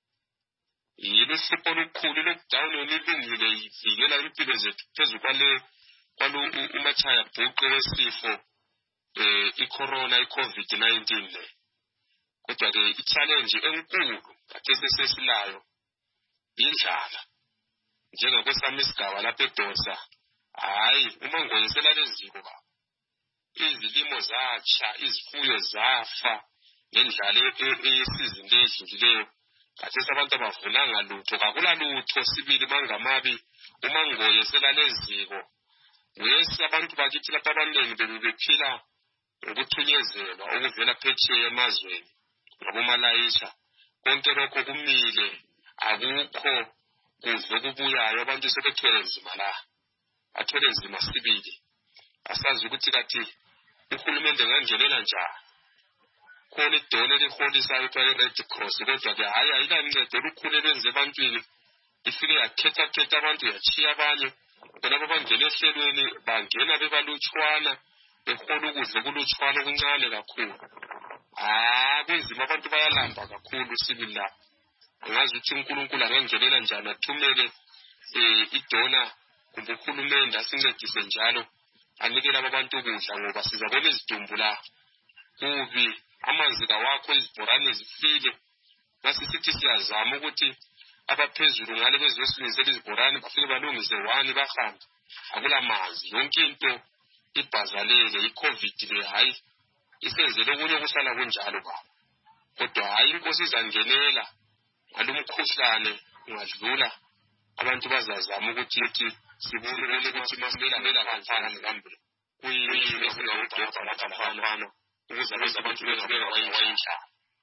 Yilo hlupho olukhulu i-lockdown yonilungile ivikela impilo zethu phezu kwale kwalo uMachaya bhuqe wesifo eh i-corona i-COVID nineteen le. Kodwa ke i-challenge enkulu kade sesesilayo indlala. Njengakwesami isigaba lapha eDosa, hayi uma ngoyisela leziko baba. Izilimo zatsha, izifuyo zafa ngendlala eyesizini ledlulileyo. Kade abantu abavunanga lutho, kakula lutho sibili mangamabi uma ngoyisela leziko. Wesi abantu bakithi lapha abaningi bebephila ukuthunyezela okuvela phetsheya emazweni ngabomalayisha. Konke lokho kumile, akukho kudla okubuyayo, abantu sebethwele nzima la. Athwele nzima sibili. Asazi ukuthi kathi uhulumende ngangelela njani. Khona idole liholisayo kwa i-Red Cross, kodwa ke hayi ayilancedo olukhulu elenze ebantwini. Ifike yakhetha-khetha abantu yachiya abanye. Bona babangena ehlelweni bangena bebalutshwana, behola ukudla okulutshwana okuncane kakhulu. Ah, kunzima abantu bayalamba kakhulu sibili la. Ngazi ukuthi uNkulunkulu angangelela njani athumele eh idona kumbe uhulumende asincedise njalo anikele abantu ukudla ngoba sizabona izidumbu la. Kubi amanzi kawakho, izibhorane zifile. Basi sithi siyazama ukuthi abaphezulu ngale bezwesilungisela izibhorane bafike balungise one bahambe. Akula manzi, yonke into ibhazalele, i-COVID le hayi isenzele okunye kusala kunjalo baba. Kodwa hayi inkosi izangenela alumkhuhlane ungadlula abantu bazazama ukuthi ukuthi sibone ukuthi masimela mela kanjani kambe kuyini esingawudonsa laphana ukuze abantu bengawayinhla.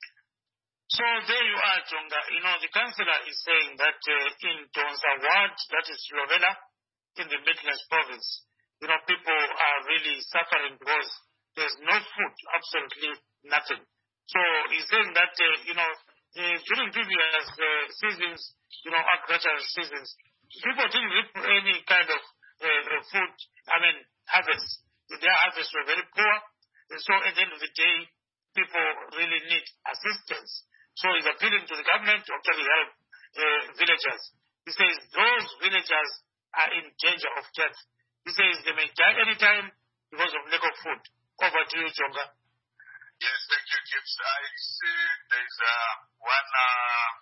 So there you are, Jonga. You know, the councillor is saying that uh, in Donsa Ward, that is Silovela, in the Midlands province, you know, people are really suffering because there's no food, absolutely nothing. So he's saying that, uh, you know, uh, during previous uh, seasons, you know, agricultural seasons, people didn't reap any kind of uh, food, I mean, harvest. Their harvests were very poor. And so at the end of the day, people really need assistance. So he's appealing to the government to actually help uh, villagers. He says those villagers are in danger of death. He says they may die anytime because of lack of food. Over to you, Jonga.
Yes, thank you, Gibbs. I see there's uh, one uh,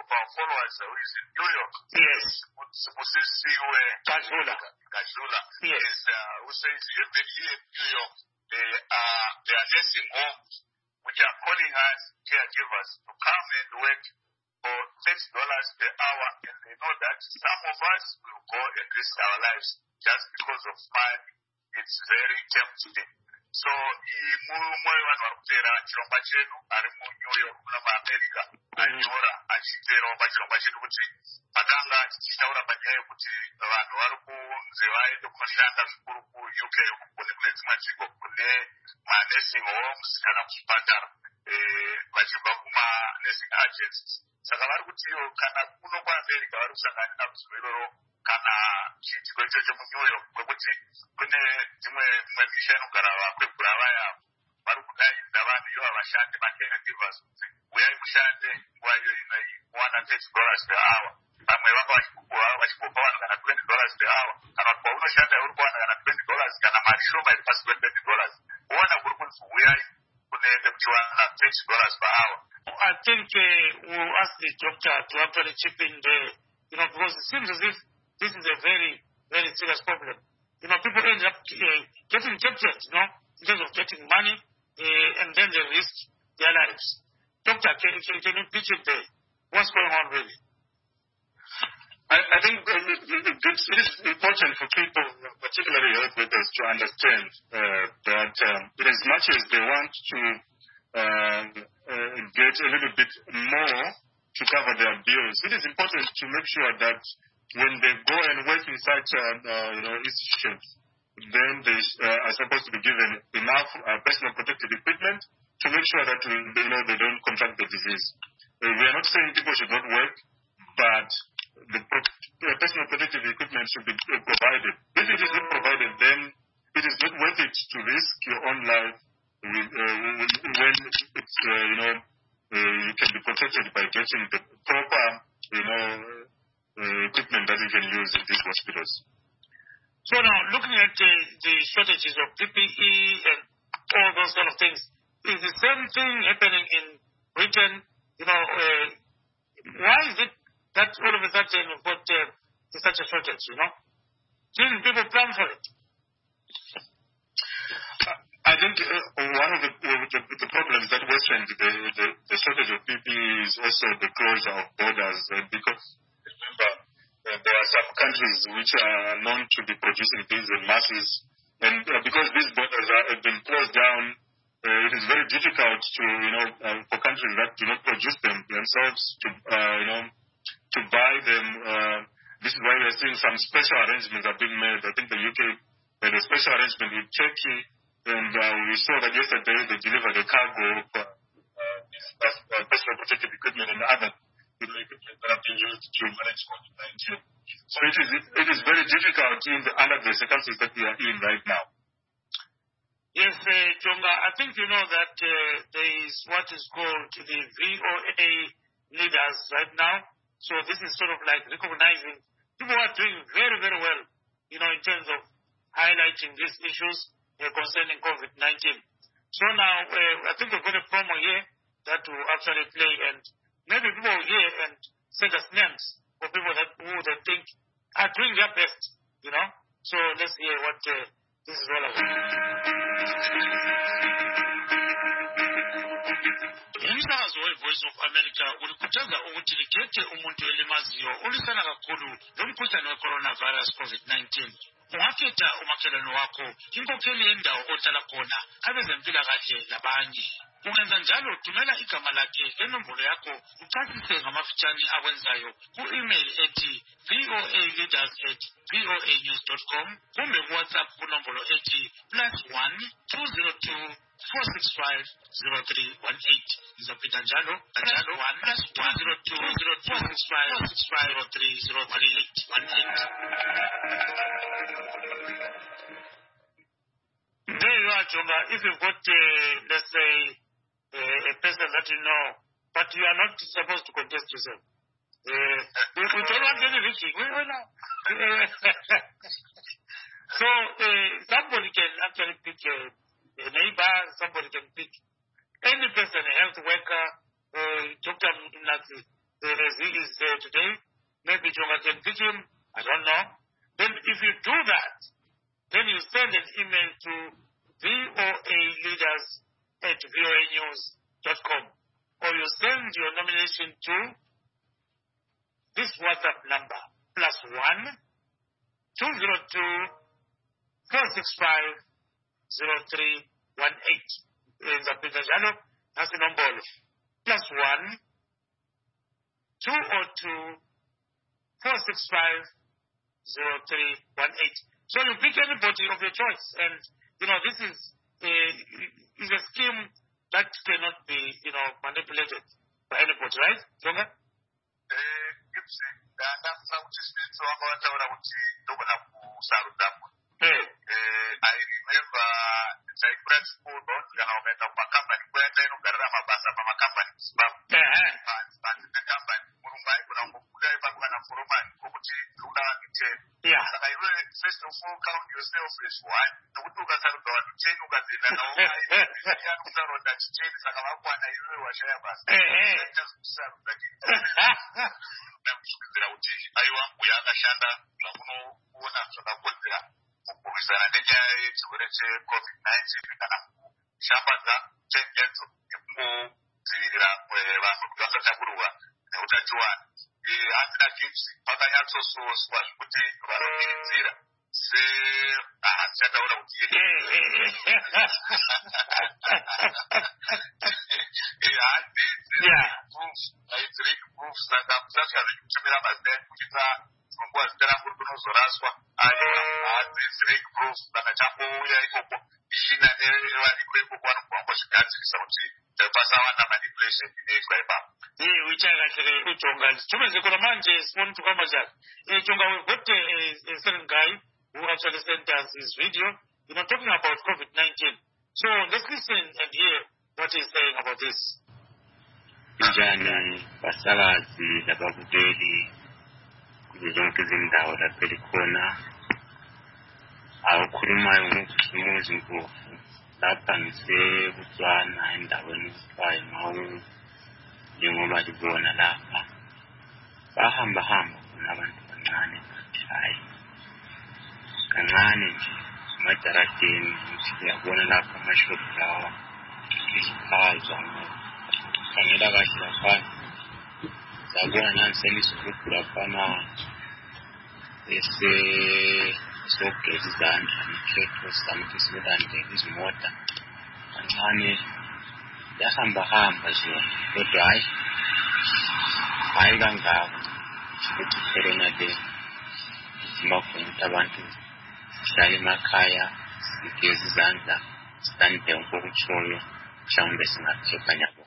of our followers who is in New York.
Yes.
Musisiwe
Kajula.
Kajula.
Yes.
Is, uh, who says even here in New York, they are, they are nursing homes which are calling us caregivers to come and work for thirty dollars per hour, and they know that some of us will go and risk our lives just because of money. It's very tempting. So, mumwe vanhu vari kutera chirongwa chedu ari muNew York muna muAmerica anyora achiterawo pachirongwa chedu kuti pakanga tichitaura panyaya yekuti vanhu vari kunzi vaende kunoshanda zvikuru kuU K kune kune dzimwe nzvimbo kune manursing homes kana kuzvipatara vachibva kumanursing agencies. Saka vari kuti iyo kana kuno kuAmerica vari kusangana nazuva iroro kana chiitiko ichocho muNew York kwekuti kune dzimwe mimwe misha inogara vakwegura vaya vari kudaidza vanhu ivo vashandi macaregivers kuti uyai mushande nguva iyo inoi muwana thirty dollars per hour. Vamwe vanga vachipopa vanhu kana twenty dollars per hour, kana kuti paunoshanda uri kuwana kana twenty dollars kana mari shoma iri pasi pe-thirty dollars uwana kuri kunzi uyai kunoende kuchiwana thirty dollars per hour.
I think uh, we'll ask the doctor to actually chip in there, you know, because it seems as if this is a very, very serious problem. You know, people end up uh, getting tempted, you know, in terms of getting money, uh, and then they risk their lives. Doctor, can, can, can you pitch it there? What's going on really?
I, I think uh, it is important for people, particularly health workers, to understand uh, that um, in as much as they want to uh, uh, get a little bit more to cover their bills, it is important to make sure that when they go and work in such uh, uh, you know, institutions, then they uh, are supposed to be given enough uh, personal protective equipment to make sure that uh, you know, they don't contract the disease. Uh, we are not saying people should not work, but the pro- uh, personal protective equipment should be uh, provided. If it is not provided, then it is not worth it to risk your own life with, uh, when it's, uh, you know, uh, you can be protected by getting the proper, you know, uh, equipment that you can use in these hospitals.
So now, looking at the, the shortages of P P E and all those kind of things, is the same thing happening in Britain? You know, uh, why is it that all of a sudden we've got uh, such a shortage, you know? Didn't people plan for it?
I think uh, one of the, the, the problems that worsened the, the, the shortage of P P E is also the closure of borders, uh, because remember, uh, there are some countries which are known to be producing things in masses, and uh, because these borders are, have been closed down, uh, it is very difficult to, you know, uh, for countries that do not produce them themselves to, uh, you know, to buy them. Uh, this is why we are seeing some special arrangements are being made. I think the U K made a special arrangement with Turkey, and uh, we saw that yesterday they delivered a cargo of uh, uh, uh, personal protective equipment and other you know, equipment that have been used to manage COVID nineteen. So it is, it is very difficult in the, under the circumstances that we are in right now.
Yes, uh, Jonga, I think you know that uh, there is what is called the V O A leaders right now. So this is sort of like recognizing people are doing very, very well, you know, in terms of highlighting these issues uh, concerning COVID nineteen. So now, uh, I think we've got a promo here that will actually play, and maybe people will hear and send us names for people that who they think are doing their best, you know. So let's hear what uh, this is all about. umsakazo we-Voice of America ulikhuthaza ukuthi likhethe umuntu elimaziyo olisana kakhulu lomkhuhlane we-coronavirus COVID nineteen. Ungakhetha umakhelwane wakho, inkokheli yendawo ohlala khona, abezempilakahle labanye. Ungenza njalo, thumela igama lakhe lenombolo yakho uchasise ngamafitshane akwenzayo ku-email ethi voaleaders at voanews dot com kumbe ku-WhatsApp kunombolo ethi plus one two zero two four six five zero three one eight. Ngizophinda njalo njalo one plus one zero two zero four six five six five zero three zero three eight one eight. There you are, Jonga. If you've got, uh, let's say, uh, a person that you know, but you are not supposed to contest yourself. Uh, we, we don't want any risking. We, we know. So uh, somebody can actually pick a, a neighbor, somebody can pick any person, a health worker, uh, Doctor Mnazi. uh, as he is uh, today. Maybe Jonga can pick him. I don't know. Then if you do that, then you send an email to V O A leaders at V O A news dot com, or you send your nomination to this WhatsApp number, plus one, two zero two, four six five, zero three one eight. In the Pizajano, that's the number. Plus one, two zero two, four six five, zero three one eight. So you pick anybody of your choice, and you know this is a is a scheme that cannot be you know manipulated by anybody, right, Jonga?
I remember like principal don't get out of my company where they don't get a bus of my company. But the company, Mumbai, yeah, I really first of all count yourself as one. The Utuga Sargon, Chenuga, and all that change about one. I really was a bus. I want we are a shanda, Lamuno, one after the Pulpia. Ukisanadenya tukuretse covid nineteen shambata chengezo kumuzira kwevanhu kuti vasatakurwa neutachiwana asina chips pakanyatsosouswa zvekuti vanopiridzira seachataura kuti proof saka kusazvikutumira mazidai kuchita nguva zita kuri kunozoraswa hadzireki proof saka chambouya ikoko ishina nevaniko ikoko vanogwamba zvigadzirisa kuti pasava namanipulation inoitwa ipapo.
Uchakashire ujonga tumezekona manje sifoni tukamajaka jonga we've got a, a certain guy who actually sent us his video you know talking about covid nineteen. So let's listen and hear what he's saying about this.
Njani basakazi lababukeli zonke izindawo lapho likhona awukhulumayo ngokukhumuza impofu lapha ngiseBotswana endaweni ekuthiwa iMawu njengoba libona lapha bahamba hamba khona abantu bancane hayi kancane nje emajaradeni siyabona lapha amashophu lawa isiphazwa khangela kahle lapha sabona nanselisugubhu laphana ese sogeza izandla ikhetho samthi silandela izimota kancane yahamba hamba nje kodwa hayi hayi kangako ukuthi corona le simakhona abantu sihlala emakhaya sigeza izandla sitande ngokutshoyo mhlawumbe singathepha nyabo.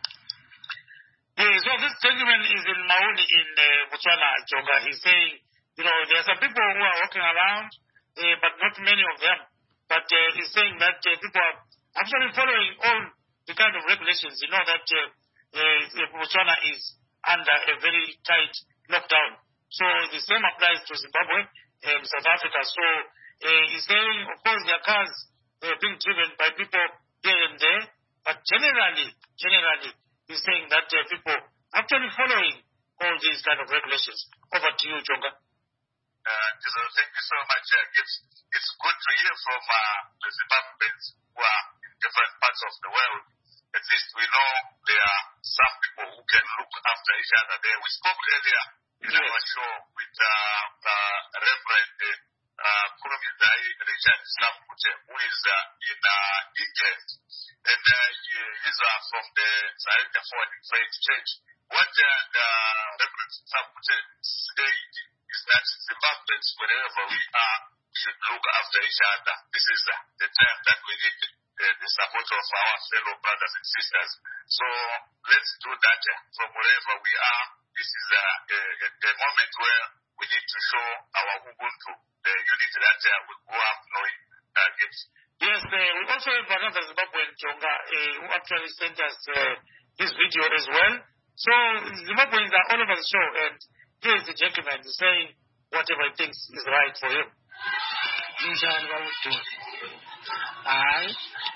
So this gentleman is in Mauni in uh, Botswana, Jonga. He's saying, you know, there are some people who are walking around, uh, but not many of them. But uh, he's saying that uh, people are actually following all the kind of regulations. You know that uh, uh, Botswana is under a very tight lockdown. So the same applies to Zimbabwe and South Africa. So uh, he's saying, of course, there are cars uh, being driven by people here and there, but generally, generally, he's saying that uh, people actually following all these kind of regulations. Over to you, Jonga.
Uh, thank you so much. Uh, it's, it's good to hear from uh, the Zimbabweans who are in different parts of the world. At least we know there are some people who can look after each other there. We spoke earlier in yes. our show with uh, uh, Reverend uh, Kurumizai Richard Samkute, who is uh, in uh, England. And uh, he, he's uh, from the Zayenda Forward Faith Church. What uh, the Reverend Samkute said is that Zimbabweans, wherever we are, should look after each other. This is uh, the time that we need uh, the support of our fellow brothers and sisters. So let's do that uh, from wherever we are. This is uh, a, a, a moment where we need to show our Ubuntu, the unity that uh, we grow up knowing uh, gifts.
Yes, uh, we also have another Zimbabwean, Jonga, uh, who actually sent us uh, this video as well. So Zimbabweans are all over the show, and here is the gentleman saying whatever he thinks is right for him.
Njani bawudu. Hayi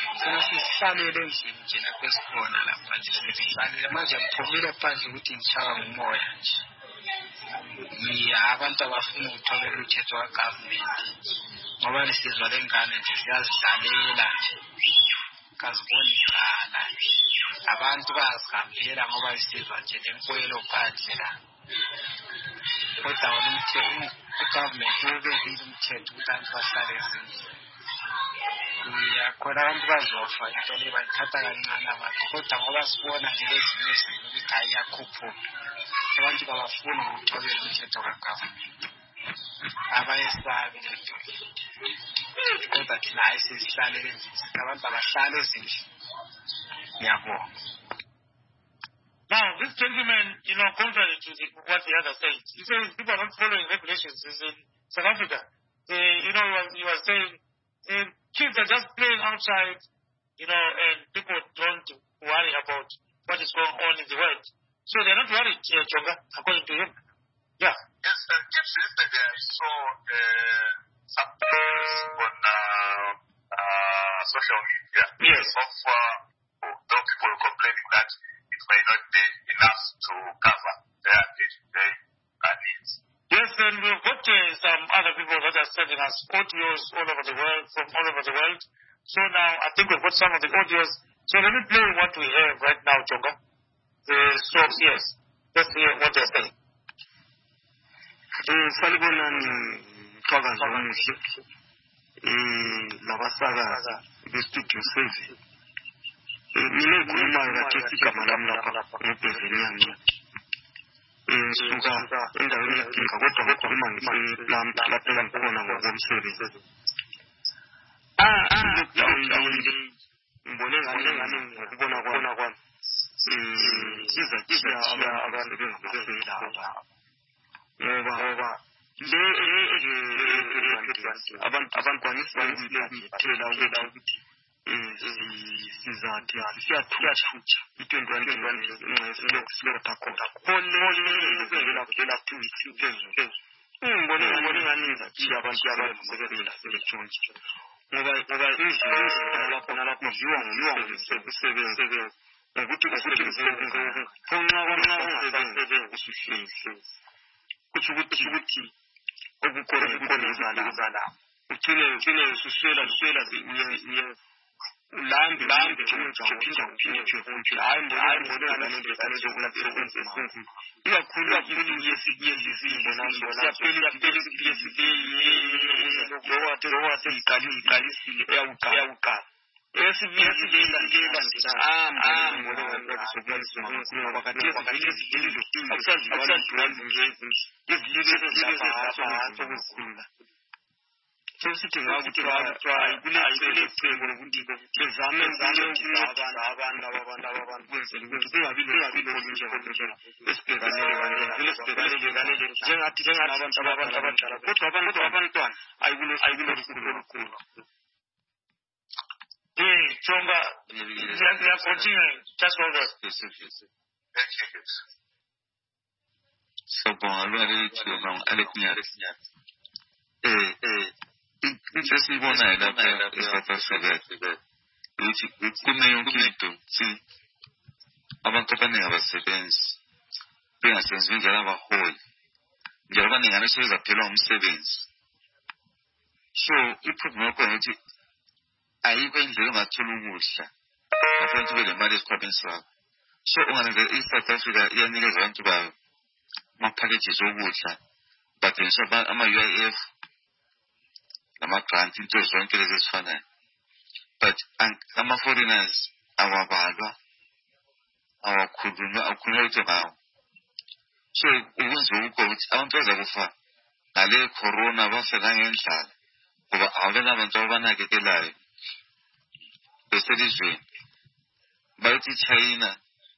Sena sisihlalele endlini nje lapho esikhona lapha nje sisihlalele manje ngiphumile phandle ukuthi ngishaywa ngumoya nje. Ya abantu abafuna ukuthobela umthetho kagovernment ngoba lisizwa lengane nje siyazidlalela nje kaziboni ikhala abantu bayazihambela ngoba lisizwa nje lenkwelo phandle la kodwa wona umthetho ugovernment ubekile umthetho ukuthi abantu bahlale ezindlini. Ya khona abantu bazofa into le bayithatha kancane abantu kodwa ngoba sibona nje lezinye izinto ukuthi ayiyakhuphuka abantu kabafuni ukuthobela umthetho kagovernment abayesabi lento kodwa thina ayisizihlalele endlini abantu abahlale ezindlini. Ngiyabonga.
Now, this gentleman, you know, contrary to the, what the other said, he says people are not following regulations. He's in South Africa. Uh, you know, he was, he was saying uh, kids are just playing outside, you know, and people don't worry about what is going on in the world. So they're not worried, uh, Jonga, according to him. Yeah.
Yes, uh, just yesterday I saw uh, some posts on uh, uh, social media
Yes.
of uh, those people complaining that it may not be enough to cover their day-to-day uh, needs.
Yes, and we've got uh, some other people that are sending us audios all over the world, from all over the world. So now I think we've got some of the audios. So let me play what we have right now, Jonga. The source, yes. Let's hear what they're saying.
Salibonani mthwakazi omuhle eh labasakaza bestudio seven. Mina ngikhuluma kathi igama lami lapha ngibhezeniyanci. Eh suka endaweni yedinga kodwa ngikhuluma ngisilami lapha ngikhona ngokomsebenzi. Ah ah lockdown ngibone ngane ngane ngokubona kwami kwami. Eh siza siya abantu bengafela lapha. Ngoba ngoba le abantu abantwana isibangela ukuthi eh sizathi siyathutha i-twenty-one ngesilokhu khona khona ngivela kuvela two weeks phezulu ngibone ngibone ngani ngizathi abantu abasebenza sebejontshi ngoba ngoba indlela lapho nalapho kudliwa ngumliwa ngomsebenzi ukuthi kusebenze konxa konxa ungasebenzi usuhlezi kuthi ukuthi ukuthi okukhona okukhona izala ugcine ugcine ususwela uswela uye ulambe lambe uphinda uphinda uphinda hayi hayi mbona nento kanele ukulapha iyakhulu kakhulu yesibiyezisindo naso siyaphela yaphela yesibiyezisindo lokho lokho iqali iqalisile eyawuqala esibiyezisindo ngela ndina ah mbona ngani sokuyenza ngoba kade izililo akusaziwa ngezi izililo lapha lapha sokuzinga sokusidinga ukuthi ayikuletheko lokuthi bezame zame abantu abantu abantu abantu kwenzela ukuthi kungabi kungabi nje esibhekanele kanele vele sibhekanele kanele njengathi njengabantu abantu abadala kodwa abantu abantwana ayikuletheko olukhulu.
Hey, Jonga, we are, we are continuing. Just hold on.
So, bon, already to know Alex Eh, eh, interesting one I love is South Africa. Which kuneyo si abantu abaningi abasebenzi bengasebenzi indlela abaholi njalo abaningi abesebenza phela umsebenzi. So iproblem yakho ukuthi ayikho indlela ongathola ukudla ngaphansi kwele mali esikhwabeni sakho. So unganenzela i-South Africa iyanikeza abantu bayo ama-packages okudla bathengiswa ama-U I F nama-grant into zonke lezi ezifanayo. But ama-foreigners awabalwa awakhulunywa akhulunywa ukuthi ngawo. So ukwenziwa ukho ukuthi abantu bazakufa ngale corona bafe nangendlala ngoba awubena abantu abanakekelayo beselizweni. Bayithi China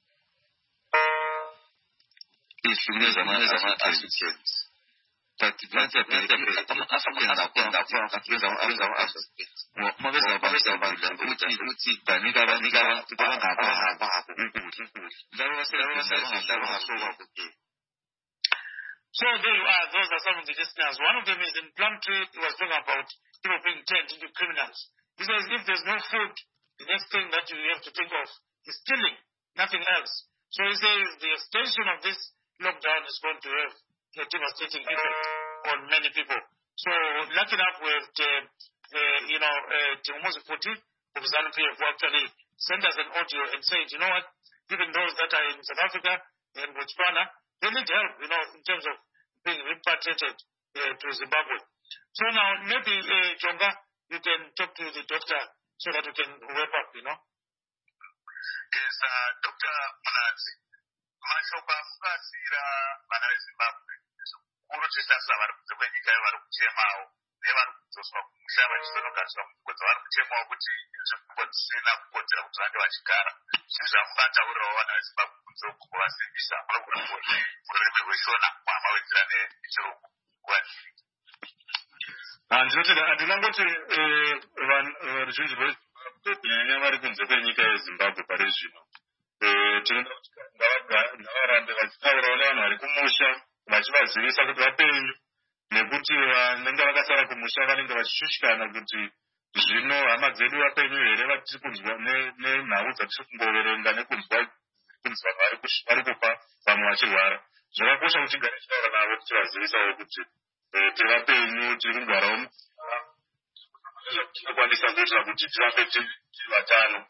ihlukumeza ama-Africans. But that's a bit of an African African uma bezababula ukuthi banika banika abantu abangaba ukudla labo basebenza abangasoba kude.
So there you are, those are some of the listeners. One of them is in Plumtree. He was talking about people being turned into criminals. He says if there's no food, the next thing that you have to think of is killing, nothing else. So he says the extension of this lockdown is going to have a devastating effect on many people. So, lucky enough with, uh, uh, you know, Tumuzi Puti of ZANU-P F who actually sent us an audio and said, you know what, even those that are in South Africa and Botswana, they need help, you know, in terms of being repatriated uh, to Zimbabwe. So now, maybe, uh, Jonga, you can talk to the doctor so that we can wrap up, you know.
Yes, uh, Doctor Manazi, mashoka mukasira vana veZimbabwe zvikuru chesasa vari kunze kwenyika yevari kuchemawo nevari kudzoswa kumusha vachizonogariswa munzvimbo dzavari kuchemawo kuti nzvimbo dzisina kukodzera kuti vange vachigara. Zvinhu zvamungataurirawo vana veZimbabwe kunze uku vasimbisa munogona kuone mururimi rweshona mwamawedzera nechirungu nguva zhinji.
Ndinotenda handingangoti ruzhinji rweZimbabwe kunyanya vari kunze kwenyika yeZimbabwe pari zvino tinoda kuti ngavarambe vachitaurawo nevanhu vari kumusha vachivazivisa kuti vapenyu nekuti vanenge vakasara kumusha vanenge vachishushikana kuti zvino hama dzedu vapenyu here vatiri kunzwa nenhau dzatiri kungoverenga nekunzwa kunzwa vari kufa vamwe vachirwara. Zvakakosha kuti tigare tichitaura navo tichivazivisawo kuti tiri vapenyu tiri kugarawo tinokwanisa kuitira kuti tirambe tiri vatano.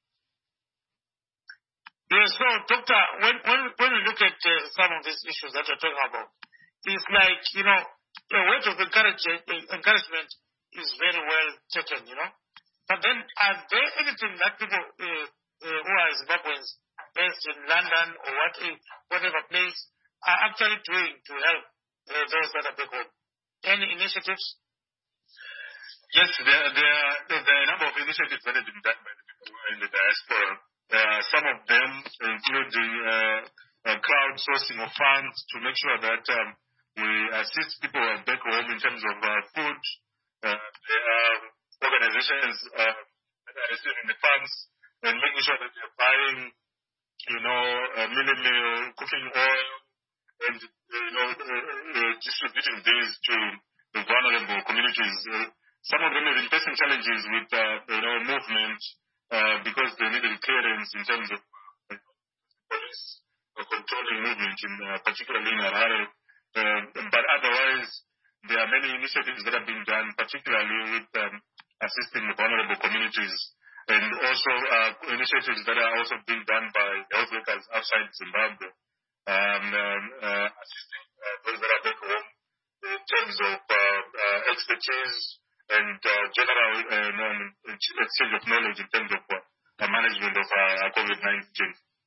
Yes, so, Doctor, when, when, when we look at uh, some of these issues that you're talking about, it's like, you know, a word of encouragement, encouragement is very well taken, you know. But then, are there anything that people uh, uh, who are Zimbabweans based in London or what, whatever place are actually doing to help uh, those that are back home? Any initiatives?
Yes, there, there, there are a number of initiatives that have been done by the people who are in the diaspora. Uh, some of them including uh, uh, crowdsourcing of funds to make sure that um, we assist people back home in terms of uh, food. Uh, there are organizations uh, that are receiving the funds and making sure that they're buying, you know, uh, milling meal, cooking oil, and, uh, you know, uh, uh, distributing these to the vulnerable communities. Uh, some of them have been facing challenges with, uh, you know, movement. Uh, because they needed clearance in terms of uh, police uh, controlling movement, in, uh, particularly in Harare. Uh, but otherwise, there are many initiatives that have been done, particularly with um, assisting the vulnerable communities, and also uh, initiatives that are also being done by health workers outside Zimbabwe, um, um, uh, assisting uh, those that are back home in terms of uh, uh, expertise and uh, general uh, exchange of knowledge in terms of uh, the management of uh, COVID nineteen.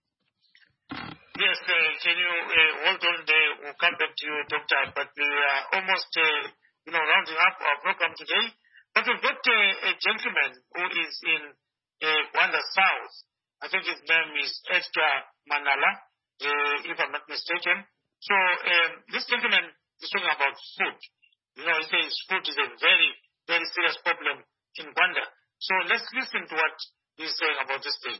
Yes, uh, can you uh, hold on there? We'll come back to you, Doctor, but we are almost, uh, you know, rounding up our program today. But we've got uh, a gentleman who is in uh, Gwanda South. I think his name is Edgar Manala, uh, if I'm not mistaken. So um, this gentleman is talking about food. You know, he says food is a very very serious problem in Gwanda. So let's listen to what he's saying about this thing.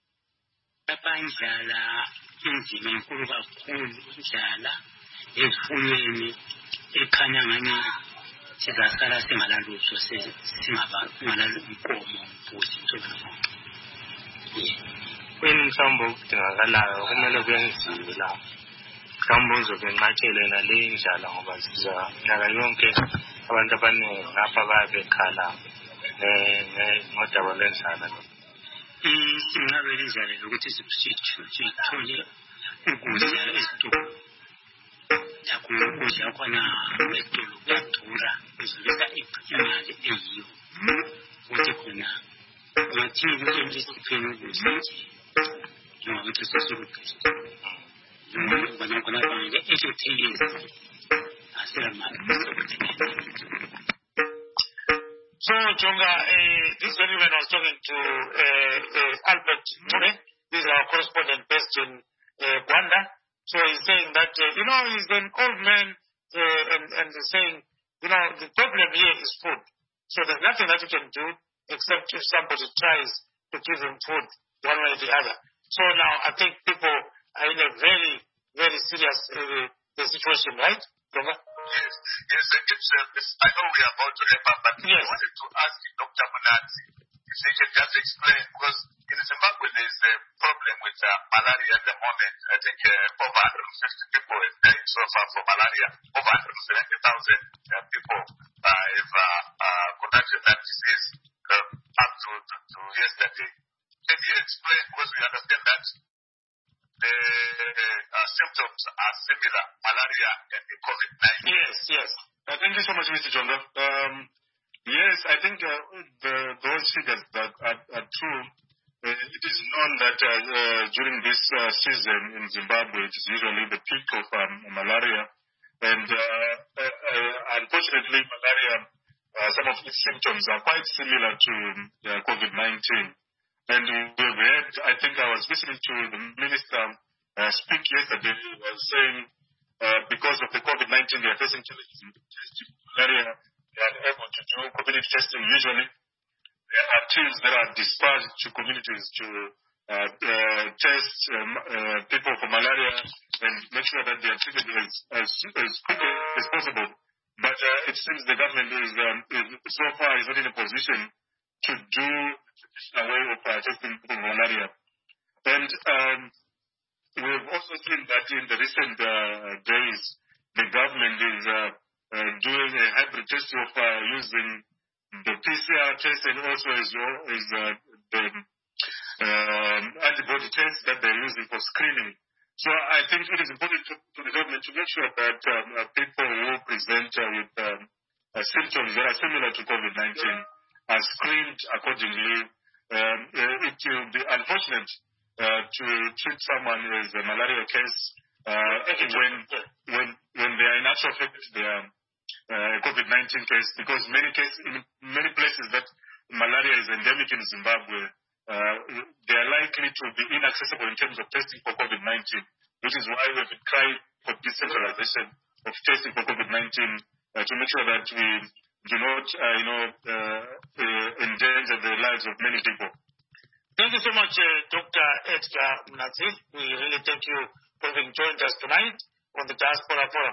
Njala inzima enkulu kakhulu njala ezifuyweni ekhanya ngani sizasala singalalutho singabankomo mbuzi njalo.
Kweni mhlawumbe okudingakalayo kumele kwenziwe la mhlawumbe uzobenqathele nale njala ngoba siza nyaka yonke abantu abaningi ngapha bayabekhala ngodaba lwendlala.
Singabe linjalo lokuthi sithole ukudla esitolo. Yakho ukudla khona esitolo kuyadura kuzibeka imali eyiyo. Ukuthi khona ungathi ukuthi siphele ukudla nje. Noma ukuthi sisukuphi. Noma khona khona ethethekile.
So, Jonga, uh, this gentleman was talking to uh, uh, Albert Mure. This is our correspondent based in uh, Gwanda. So he's saying that, uh, you know, he's an old man uh, and, and he's saying, you know, the problem here is food. So there's nothing that you can do except if somebody tries to give him food one way or the other. So now I think people are in a very, very serious uh, situation, right, Jonga?
Yes, yes, it's, uh, it's, I know we are about to wrap up, but yes. I wanted to ask Doctor Manazi, if they can just explain, because in Zimbabwe there is a problem with uh, malaria at the moment. I think uh, over one hundred fifty people have died so far for malaria. Over one hundred seventy thousand uh, people uh, have uh, uh, contracted that disease uh, up to, to, to yesterday. Can you explain, because we understand that the uh, symptoms are similar, malaria and the COVID nineteen?
Yes, yes. Uh, thank you so much, Mister Jonga. Um, yes, I think uh, the, those figures that are, are true. Uh, it is known that uh, uh, during this uh, season in Zimbabwe, it is usually the peak of um, malaria. And uh, uh, uh, unfortunately, malaria, uh, some of its symptoms are quite similar to uh, COVID nineteen. And we've heard, I think I was listening to the minister uh, speak yesterday, he was saying uh, because of the COVID nineteen, they are facing challenges in testing malaria. They are able to do community testing usually. There are teams that are dispatched to communities to uh, uh, test um, uh, people for malaria and make sure that they are treated as, as, as quickly as possible. But uh, it seems the government is, um, is so far is not in a position to do the traditional way of uh, testing people for malaria. And um, we've also seen that in the recent uh, days, the government is uh, uh, doing a hybrid test of uh, using the P C R test and also as well as uh, the um, antibody test that they're using for screening. So I think it is important to, to the government to make sure that um, uh, people who present uh, with um, uh, symptoms that are similar to COVID nineteen are screened accordingly. Um, uh, it will be unfortunate uh, to treat someone as a malaria case uh, when, when, when they are in actual fact they are Uh, COVID nineteen case, because many cases in many places that malaria is endemic in Zimbabwe, uh, they are likely to be inaccessible in terms of testing for COVID nineteen, which is why we've been trying for decentralization of testing for COVID nineteen uh, to make sure that we do not, uh, you know, uh, uh, endanger the lives of many people.
Thank you so much, uh, Doctor Edgar Mnazi. We really thank you for having joined us tonight on the Diaspora Forum.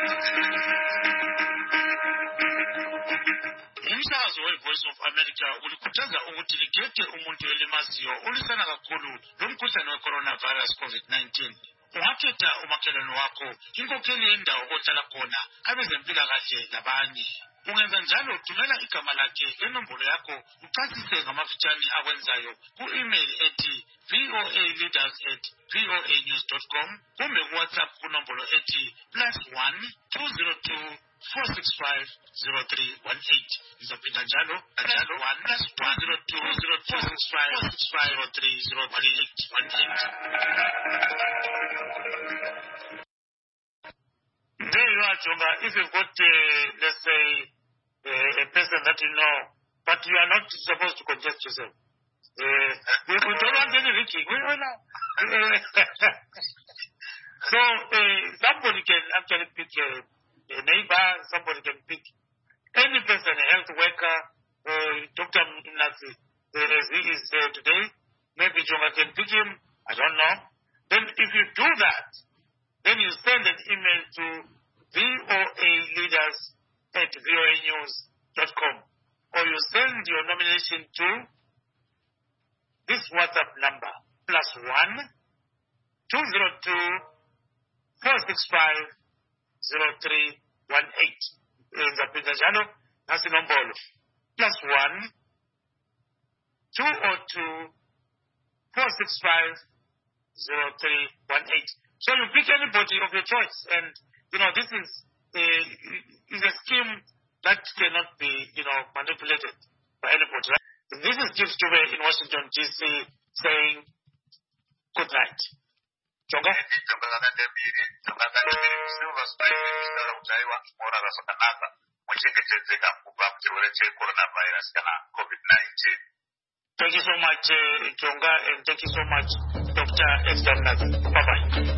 Umsakazo we-Voice of America ulikhuthaza ukuthi likhethe umuntu elimaziyo olisana kakhulu lomkhuhlane we-coronavirus COVID nineteen. Ungakhetha umakhelwane wakho, inkokheli yendawo ohlala khona, abezempilakahle labanye. Ungenza njalo, thumela igama lakhe lenombolo yakho uchasise ngamafitshane akwenzayo ku-email ethi voaleaders at voanews dot com kumbe ku-WhatsApp kunombolo ethi plus one two zero two four six five zero three one eight. Izophinda njalo njalo one plus two zero two zero four six five zero three zero eight one eight. There you are, Jonga. If you've got, uh, let's say, uh, a person that you know, but you are not supposed to contest yourself. Uh, we, we don't want any leaking. We, we know. So uh, somebody can actually pick a, a neighbor, somebody can pick any person, a health worker, uh, Doctor Mnazi, uh, as he is uh, today. Maybe Jonga can pick him. I don't know. Then if you do that, then you send an email to voaleaders at voanews dot com, or you send your nomination to this WhatsApp number, plus one two zero two four six five zero three one eight. In the Pindajano, that's the number. Plus one two zero two four six five zero three one eight. So you pick anybody of your choice, and you know this is a is a scheme that cannot be you know manipulated by anybody. Right? This is Steve Stube in Washington D C saying good night. Jonga. Thank you so much, uh, Jonga, and thank you so much, Doctor Edgar Mnazi. Bye bye.